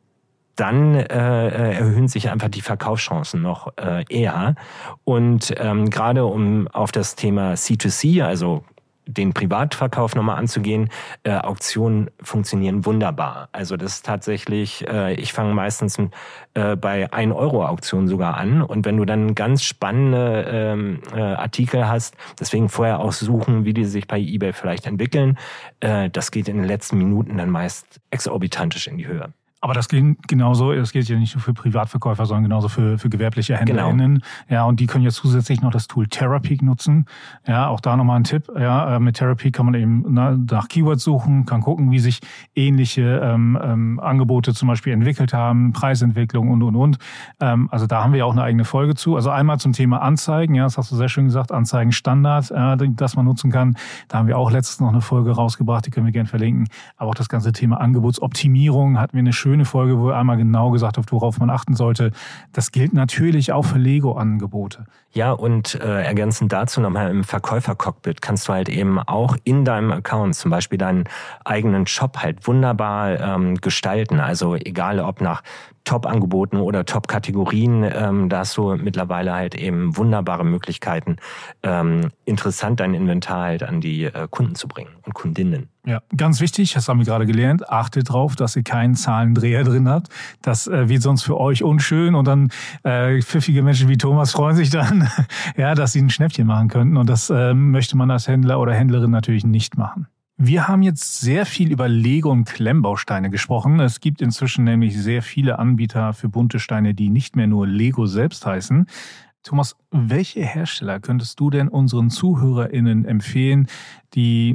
erhöhen sich einfach die Verkaufschancen noch eher. Und gerade um auf das Thema C2C, also den Privatverkauf nochmal anzugehen, Auktionen funktionieren wunderbar. Also das ist tatsächlich, ich fange meistens bei 1 Euro Auktionen sogar an und wenn du dann ganz spannende Artikel hast, deswegen vorher auch suchen, wie die sich bei eBay vielleicht entwickeln, das geht in den letzten Minuten dann meist exorbitantisch in die Höhe. Aber das geht genauso, das geht ja nicht nur für Privatverkäufer, sondern genauso für gewerbliche HändlerInnen. Genau. Ja, und die können ja zusätzlich noch das Tool Terapeak nutzen. Ja, auch da nochmal ein Tipp. Ja, mit Terapeak kann man eben nach Keywords suchen, kann gucken, wie sich ähnliche Angebote zum Beispiel entwickelt haben, Preisentwicklung und. Also da haben wir ja auch eine eigene Folge zu. Also einmal zum Thema Anzeigen, ja, das hast du sehr schön gesagt, Anzeigenstandard, das man nutzen kann. Da haben wir auch letztens noch eine Folge rausgebracht, die können wir gerne verlinken. Aber auch das ganze Thema Angebotsoptimierung hatten wir eine schöne schöne Folge, wo ihr einmal genau gesagt habt, worauf man achten sollte. Das gilt natürlich auch für Lego-Angebote. Ja, und ergänzend dazu nochmal im Verkäufercockpit kannst du halt eben auch in deinem Account zum Beispiel deinen eigenen Shop halt wunderbar gestalten. Also egal ob nach Top-Angeboten oder Top-Kategorien, da hast du mittlerweile halt eben wunderbare Möglichkeiten, interessant dein Inventar halt an die Kunden zu bringen und Kundinnen. Ja, ganz wichtig, das haben wir gerade gelernt, achtet drauf, dass ihr keinen Zahlendreher drin habt. Das wird sonst für euch unschön und dann pfiffige Menschen wie Thomas freuen sich dann, ja, dass sie ein Schnäppchen machen könnten und das möchte man als Händler oder Händlerin natürlich nicht machen. Wir haben jetzt sehr viel über Lego und Klemmbausteine gesprochen. Es gibt inzwischen nämlich sehr viele Anbieter für bunte Steine, die nicht mehr nur Lego selbst heißen. Thomas, welche Hersteller könntest du denn unseren ZuhörerInnen empfehlen, die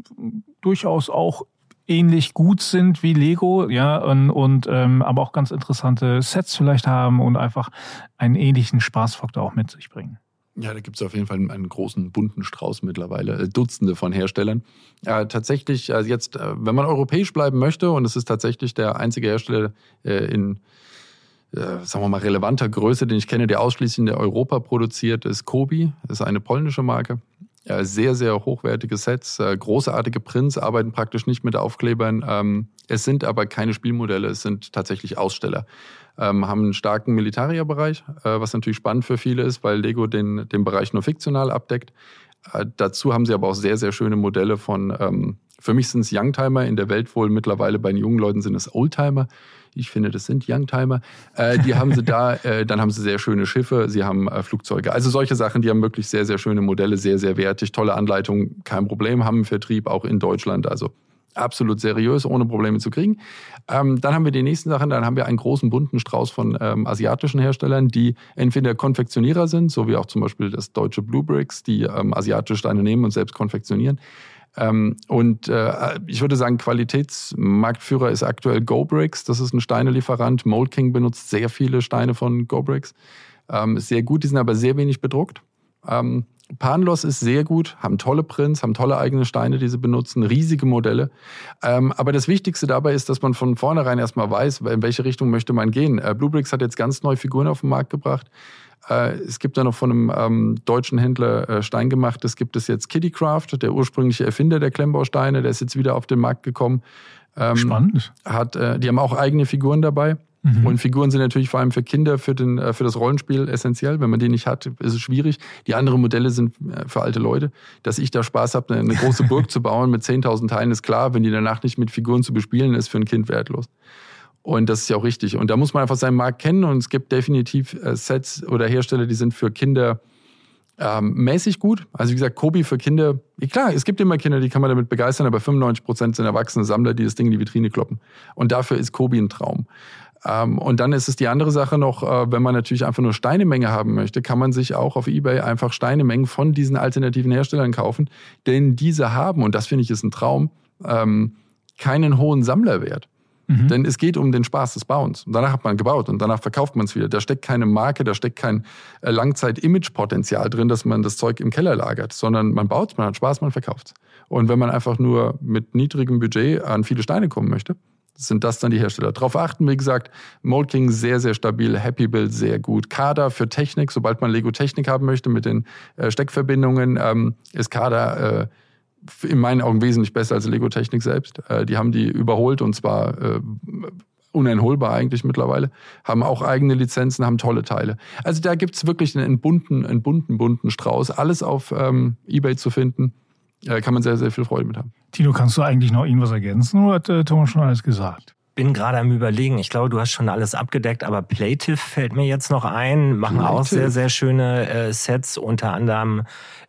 durchaus auch ähnlich gut sind wie Lego, ja, und aber auch ganz interessante Sets vielleicht haben und einfach einen ähnlichen Spaßfaktor auch mit sich bringen? Ja, da gibt es auf jeden Fall einen großen, bunten Strauß mittlerweile, Dutzende von Herstellern. Tatsächlich, jetzt, wenn man europäisch bleiben möchte, und es ist tatsächlich der einzige Hersteller in, sagen wir mal, relevanter Größe, den ich kenne, der ausschließlich in Europa produziert, ist Kobi. Das ist eine polnische Marke. Sehr, sehr hochwertige Sets, großartige Prints, arbeiten praktisch nicht mit Aufklebern. Es sind aber keine Spielmodelle, es sind tatsächlich Aussteller. Haben einen starken Militarierbereich, was natürlich spannend für viele ist, weil Lego den Bereich nur fiktional abdeckt. Dazu haben sie aber auch sehr, sehr schöne Modelle von, für mich sind es Youngtimer, in der Welt wohl mittlerweile bei den jungen Leuten sind es Oldtimer. Ich finde, das sind Youngtimer. Die haben sie da, dann haben sie sehr schöne Schiffe, sie haben Flugzeuge. Also solche Sachen, die haben wirklich sehr, sehr schöne Modelle, sehr, sehr wertig, tolle Anleitungen, kein Problem, haben einen Vertrieb auch in Deutschland, also absolut seriös, ohne Probleme zu kriegen. Dann haben wir die nächsten Sachen, dann haben wir einen großen bunten Strauß von asiatischen Herstellern, die entweder Konfektionierer sind, so wie auch zum Beispiel das deutsche Blue Bricks, die asiatische Steine nehmen und selbst konfektionieren. Ich würde sagen, Qualitätsmarktführer ist aktuell GoBricks. Das ist ein Steinelieferant. Mold King benutzt sehr viele Steine von GoBricks. Ist sehr gut, die sind aber sehr wenig bedruckt. Panlos ist sehr gut, haben tolle Prints, haben tolle eigene Steine, die sie benutzen, riesige Modelle. Aber das Wichtigste dabei ist, dass man von vornherein erstmal weiß, in welche Richtung möchte man gehen. Blue Bricks hat jetzt ganz neue Figuren auf den Markt gebracht. Es gibt da noch von einem deutschen Händler Stein gemacht. Es gibt es jetzt Kittycraft, der ursprüngliche Erfinder der Klemmbausteine, der ist jetzt wieder auf den Markt gekommen. Spannend. Die haben auch eigene Figuren dabei. Und Figuren sind natürlich vor allem für Kinder, für das Rollenspiel essentiell. Wenn man die nicht hat, ist es schwierig. Die anderen Modelle sind für alte Leute. Dass ich da Spaß habe, eine große Burg zu bauen mit 10.000 Teilen, ist klar. Wenn die danach nicht mit Figuren zu bespielen, ist für ein Kind wertlos. Und das ist ja auch richtig. Und da muss man einfach seinen Markt kennen. Und es gibt definitiv Sets oder Hersteller, die sind für Kinder mäßig gut. Also wie gesagt, Kobi für Kinder, klar, es gibt immer Kinder, die kann man damit begeistern, aber 95% sind erwachsene Sammler, die das Ding in die Vitrine kloppen. Und dafür ist Kobi ein Traum. Und dann ist es die andere Sache noch, wenn man natürlich einfach nur Steinemenge haben möchte, kann man sich auch auf eBay einfach Steinemengen von diesen alternativen Herstellern kaufen, denn diese haben, und das finde ich ist ein Traum, keinen hohen Sammlerwert. Denn es geht um den Spaß des Bauens. Und danach hat man gebaut und danach verkauft man es wieder. Da steckt keine Marke, da steckt kein Langzeit-Image-Potenzial drin, dass man das Zeug im Keller lagert, sondern man baut, man hat Spaß, man verkauft es. Und wenn man einfach nur mit niedrigem Budget an viele Steine kommen möchte, sind das dann die Hersteller. Darauf achten, wie gesagt, Mold King sehr, sehr stabil, Happy Build sehr gut. Kada für Technik, sobald man Lego-Technik haben möchte mit den Steckverbindungen, ist Kada in meinen Augen wesentlich besser als Lego-Technik selbst. Die haben die überholt und zwar uneinholbar eigentlich mittlerweile, haben auch eigene Lizenzen, haben tolle Teile. Also da gibt's wirklich einen bunten Strauß. Alles auf eBay zu finden, kann man sehr, sehr viel Freude mit haben. Tino, kannst du eigentlich noch irgendwas ergänzen oder hat Thomas schon alles gesagt? Bin gerade am Überlegen. Ich glaube, du hast schon alles abgedeckt, aber Playtiv fällt mir jetzt noch ein. Machen auch sehr, sehr schöne Sets, unter anderem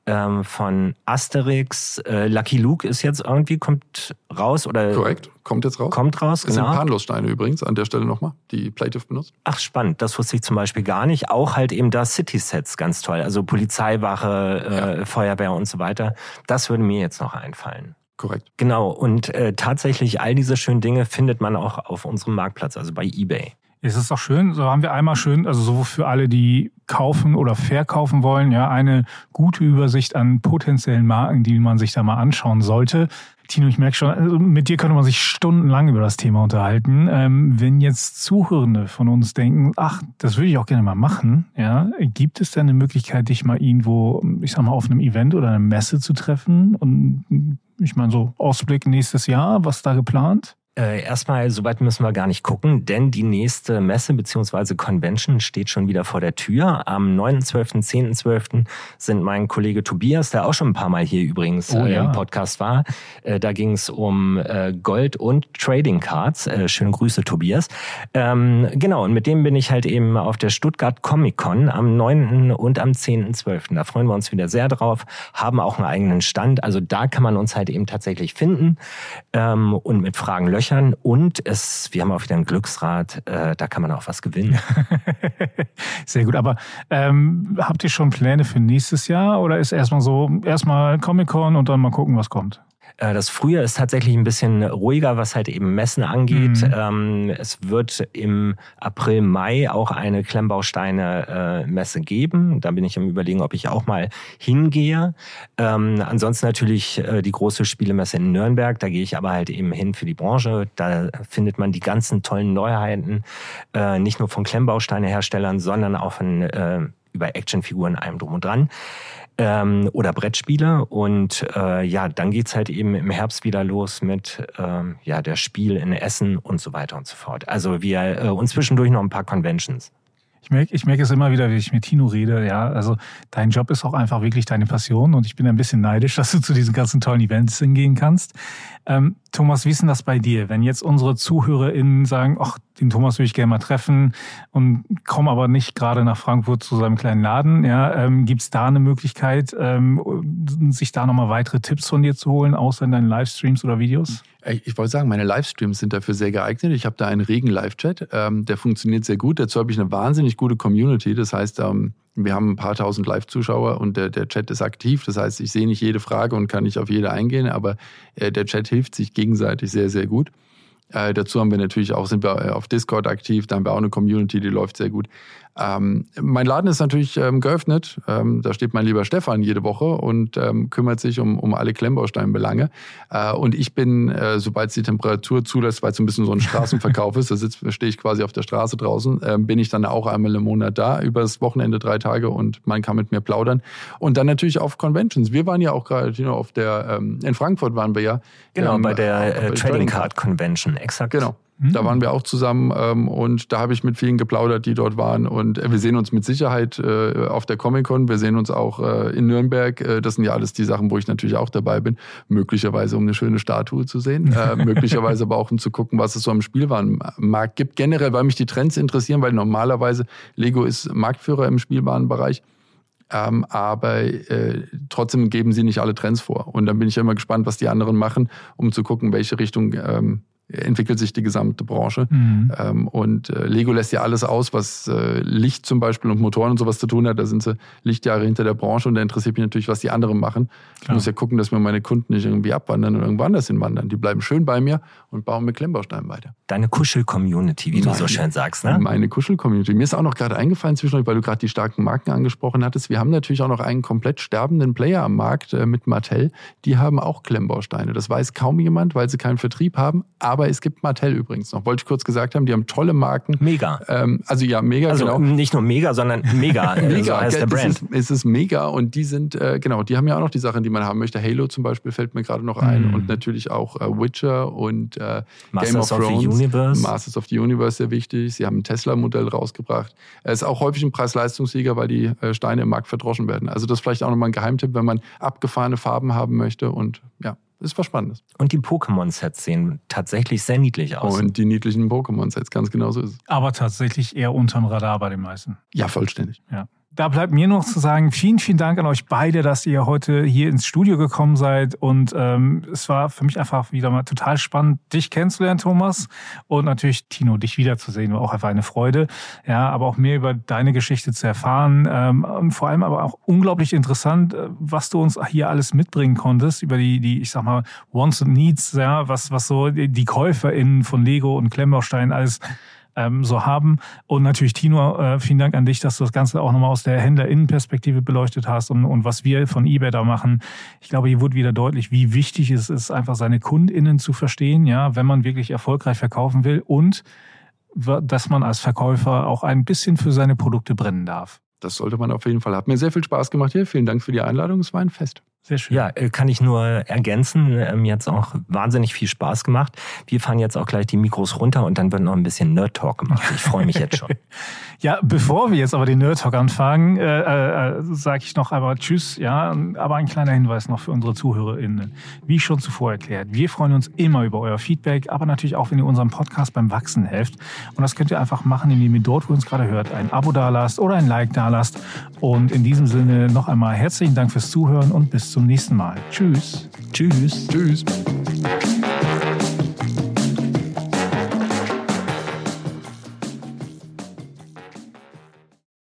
von Asterix. Lucky Luke ist jetzt irgendwie, kommt raus oder? Korrekt, kommt jetzt raus. Kommt raus, genau. Das sind Panlos-Steine übrigens, an der Stelle nochmal, die Playtiv benutzt. Ach, spannend. Das wusste ich zum Beispiel gar nicht. Auch halt eben da City-Sets, ganz toll. Also Polizeiwache, Feuerwehr und so weiter. Das würde mir jetzt noch einfallen. Korrekt. Genau, und tatsächlich all diese schönen Dinge findet man auch auf unserem Marktplatz, also bei eBay. Es ist doch schön, so haben wir einmal schön, also so für alle, die kaufen oder verkaufen wollen, ja, eine gute Übersicht an potenziellen Marken, die man sich da mal anschauen sollte. Tino, ich merke schon, also mit dir könnte man sich stundenlang über das Thema unterhalten. Wenn jetzt Zuhörende von uns denken, ach, das würde ich auch gerne mal machen, ja, gibt es denn eine Möglichkeit, dich mal irgendwo, ich sag mal, auf einem Event oder einer Messe zu treffen? Und ich meine, so Ausblick nächstes Jahr, was da geplant? Erstmal, so weit müssen wir gar nicht gucken, denn die nächste Messe bzw. Convention steht schon wieder vor der Tür. Am 9.12., 10.12. sind mein Kollege Tobias, der auch schon ein paar Mal hier übrigens im Podcast war. Da ging es um Gold und Trading Cards. Schöne Grüße, Tobias. Genau, und mit dem bin ich halt eben auf der Stuttgart Comic Con am 9. und am 10.12. Da freuen wir uns wieder sehr drauf, haben auch einen eigenen Stand. Also da kann man uns halt eben tatsächlich finden und mit Fragen löchern. Und wir haben auch wieder ein Glücksrad, da kann man auch was gewinnen. Sehr gut, aber habt ihr schon Pläne für nächstes Jahr oder ist erstmal Comic-Con und dann mal gucken, was kommt? Das Frühjahr ist tatsächlich ein bisschen ruhiger, was halt eben Messen angeht. Es wird im April, Mai auch eine Klemmbausteine-Messe geben. Da bin ich am Überlegen, ob ich auch mal hingehe. Ansonsten natürlich die große Spielemesse in Nürnberg. Da gehe ich aber halt eben hin für die Branche. Da findet man die ganzen tollen Neuheiten, nicht nur von Klemmbausteine-Herstellern, sondern auch von über Actionfiguren, allem drum und dran. Oder Brettspiele und dann geht's halt eben im Herbst wieder los mit der Spiel in Essen und so weiter und so fort. Also wir und zwischendurch noch ein paar Conventions. Ich merke es immer wieder, wie ich mit Tino rede, ja, also dein Job ist auch einfach wirklich deine Passion und ich bin ein bisschen neidisch, dass du zu diesen ganzen tollen Events hingehen kannst. Thomas, wie ist denn das bei dir? Wenn jetzt unsere ZuhörerInnen sagen, ach, den Thomas würde ich gerne mal treffen und komme aber nicht gerade nach Frankfurt zu seinem kleinen Laden, ja, gibt's da eine Möglichkeit, sich da nochmal weitere Tipps von dir zu holen, außer in deinen Livestreams oder Videos? Ich wollte sagen, meine Livestreams sind dafür sehr geeignet. Ich habe da einen regen Live-Chat, der funktioniert sehr gut. Dazu habe ich eine wahnsinnig gute Community. Das heißt, wir haben ein paar tausend Live-Zuschauer und der Chat ist aktiv. Das heißt, ich sehe nicht jede Frage und kann nicht auf jede eingehen, aber der Chat hilft sich gegenseitig sehr, sehr gut. Dazu haben wir natürlich auch, sind wir auf Discord aktiv, da haben wir auch eine Community, die läuft sehr gut. Mein Laden ist natürlich geöffnet. Da steht mein lieber Stefan jede Woche und kümmert sich um alle Klemmbausteinbelange. Und ich bin, sobald es die Temperatur zulässt, weil es ein bisschen so ein Straßenverkauf ist, da stehe ich quasi auf der Straße draußen, bin ich dann auch einmal im Monat da, über das Wochenende 3 Tage und man kann mit mir plaudern. Und dann natürlich auf Conventions. Wir waren ja auch gerade auf der, in Frankfurt waren wir ja. Genau, bei der Trading Card Convention, exakt. Genau. Da waren wir auch zusammen und da habe ich mit vielen geplaudert, die dort waren. Und wir sehen uns mit Sicherheit auf der Comic-Con. Wir sehen uns auch in Nürnberg. Das sind ja alles die Sachen, wo ich natürlich auch dabei bin. Möglicherweise, um eine schöne Statue zu sehen. Möglicherweise aber auch, um zu gucken, was es so am Spielwarenmarkt gibt. Generell, weil mich die Trends interessieren, weil normalerweise Lego ist Marktführer im Spielwarenbereich. Aber trotzdem geben sie nicht alle Trends vor. Und dann bin ich ja immer gespannt, was die anderen machen, um zu gucken, welche Richtung entwickelt sich die gesamte Branche. Und Lego lässt ja alles aus, was Licht zum Beispiel und Motoren und sowas zu tun hat. Da sind sie Lichtjahre hinter der Branche und da interessiert mich natürlich, was die anderen machen. Ich muss ja gucken, dass mir meine Kunden nicht irgendwie abwandern und irgendwo anders hinwandern. Die bleiben schön bei mir und bauen mit Klemmbausteinen weiter. Deine Kuschel-Community, wie du so schön sagst, ne? Meine Kuschel-Community. Mir ist auch noch gerade eingefallen zwischendurch, weil du gerade die starken Marken angesprochen hattest. Wir haben natürlich auch noch einen komplett sterbenden Player am Markt mit Mattel. Die haben auch Klemmbausteine. Das weiß kaum jemand, weil sie keinen Vertrieb haben. Aber es gibt Mattel übrigens noch. Wollte ich kurz gesagt haben, die haben tolle Marken. Mega. Mega, also genau. Nicht nur mega, sondern mega. Mega, so heißt der Brand. Es ist mega und die sind, die haben ja auch noch die Sachen, die man haben möchte. Halo zum Beispiel fällt mir gerade noch ein und natürlich auch Witcher und Game of Thrones. Masters of the Universe, sehr wichtig. Sie haben ein Tesla-Modell rausgebracht. Es ist auch häufig ein Preis-Leistungssieger, weil die Steine im Markt verdroschen werden. Also das ist vielleicht auch nochmal ein Geheimtipp, wenn man abgefahrene Farben haben möchte und ja. Das ist was Spannendes. Und die Pokémon-Sets sehen tatsächlich sehr niedlich aus. Und die niedlichen Pokémon-Sets, ganz genau so ist es. Aber tatsächlich eher unterm Radar bei den meisten. Ja, vollständig. Ja. Da bleibt mir noch zu sagen, vielen, vielen Dank an euch beide, dass ihr heute hier ins Studio gekommen seid. Und es war für mich einfach wieder mal total spannend, dich kennenzulernen, Thomas. Und natürlich, Tino, dich wiederzusehen, war auch einfach eine Freude. Ja, aber auch mehr über deine Geschichte zu erfahren. Und vor allem aber auch unglaublich interessant, was du uns hier alles mitbringen konntest über die ich sag mal, Wants und Needs, ja, was so die KäuferInnen von Lego und Klemmbausteinen alles so haben. Und natürlich, Tino, vielen Dank an dich, dass du das Ganze auch nochmal aus der Händlerinnenperspektive beleuchtet hast und was wir von eBay da machen. Ich glaube, hier wurde wieder deutlich, wie wichtig es ist, einfach seine KundInnen zu verstehen, ja, wenn man wirklich erfolgreich verkaufen will und dass man als Verkäufer auch ein bisschen für seine Produkte brennen darf. Das sollte man auf jeden Fall. Hat mir sehr viel Spaß gemacht hier. Vielen Dank für die Einladung. Es war ein Fest. Sehr schön. Ja, kann ich nur ergänzen. Mir hat's auch wahnsinnig viel Spaß gemacht. Wir fahren jetzt auch gleich die Mikros runter und dann wird noch ein bisschen Nerd-Talk gemacht. Ich freue mich jetzt schon. Ja, bevor wir jetzt aber den Nerd-Talk anfangen, sage ich noch einmal Tschüss. Ja, aber ein kleiner Hinweis noch für unsere ZuhörerInnen. Wie ich schon zuvor erklärt, wir freuen uns immer über euer Feedback, aber natürlich auch, wenn ihr unserem Podcast beim Wachsen helft. Und das könnt ihr einfach machen, indem ihr dort, wo ihr uns gerade hört, ein Abo dalasst oder ein Like dalasst. Und in diesem Sinne noch einmal herzlichen Dank fürs Zuhören und bis zum nächsten Mal. Tschüss. Tschüss. Tschüss.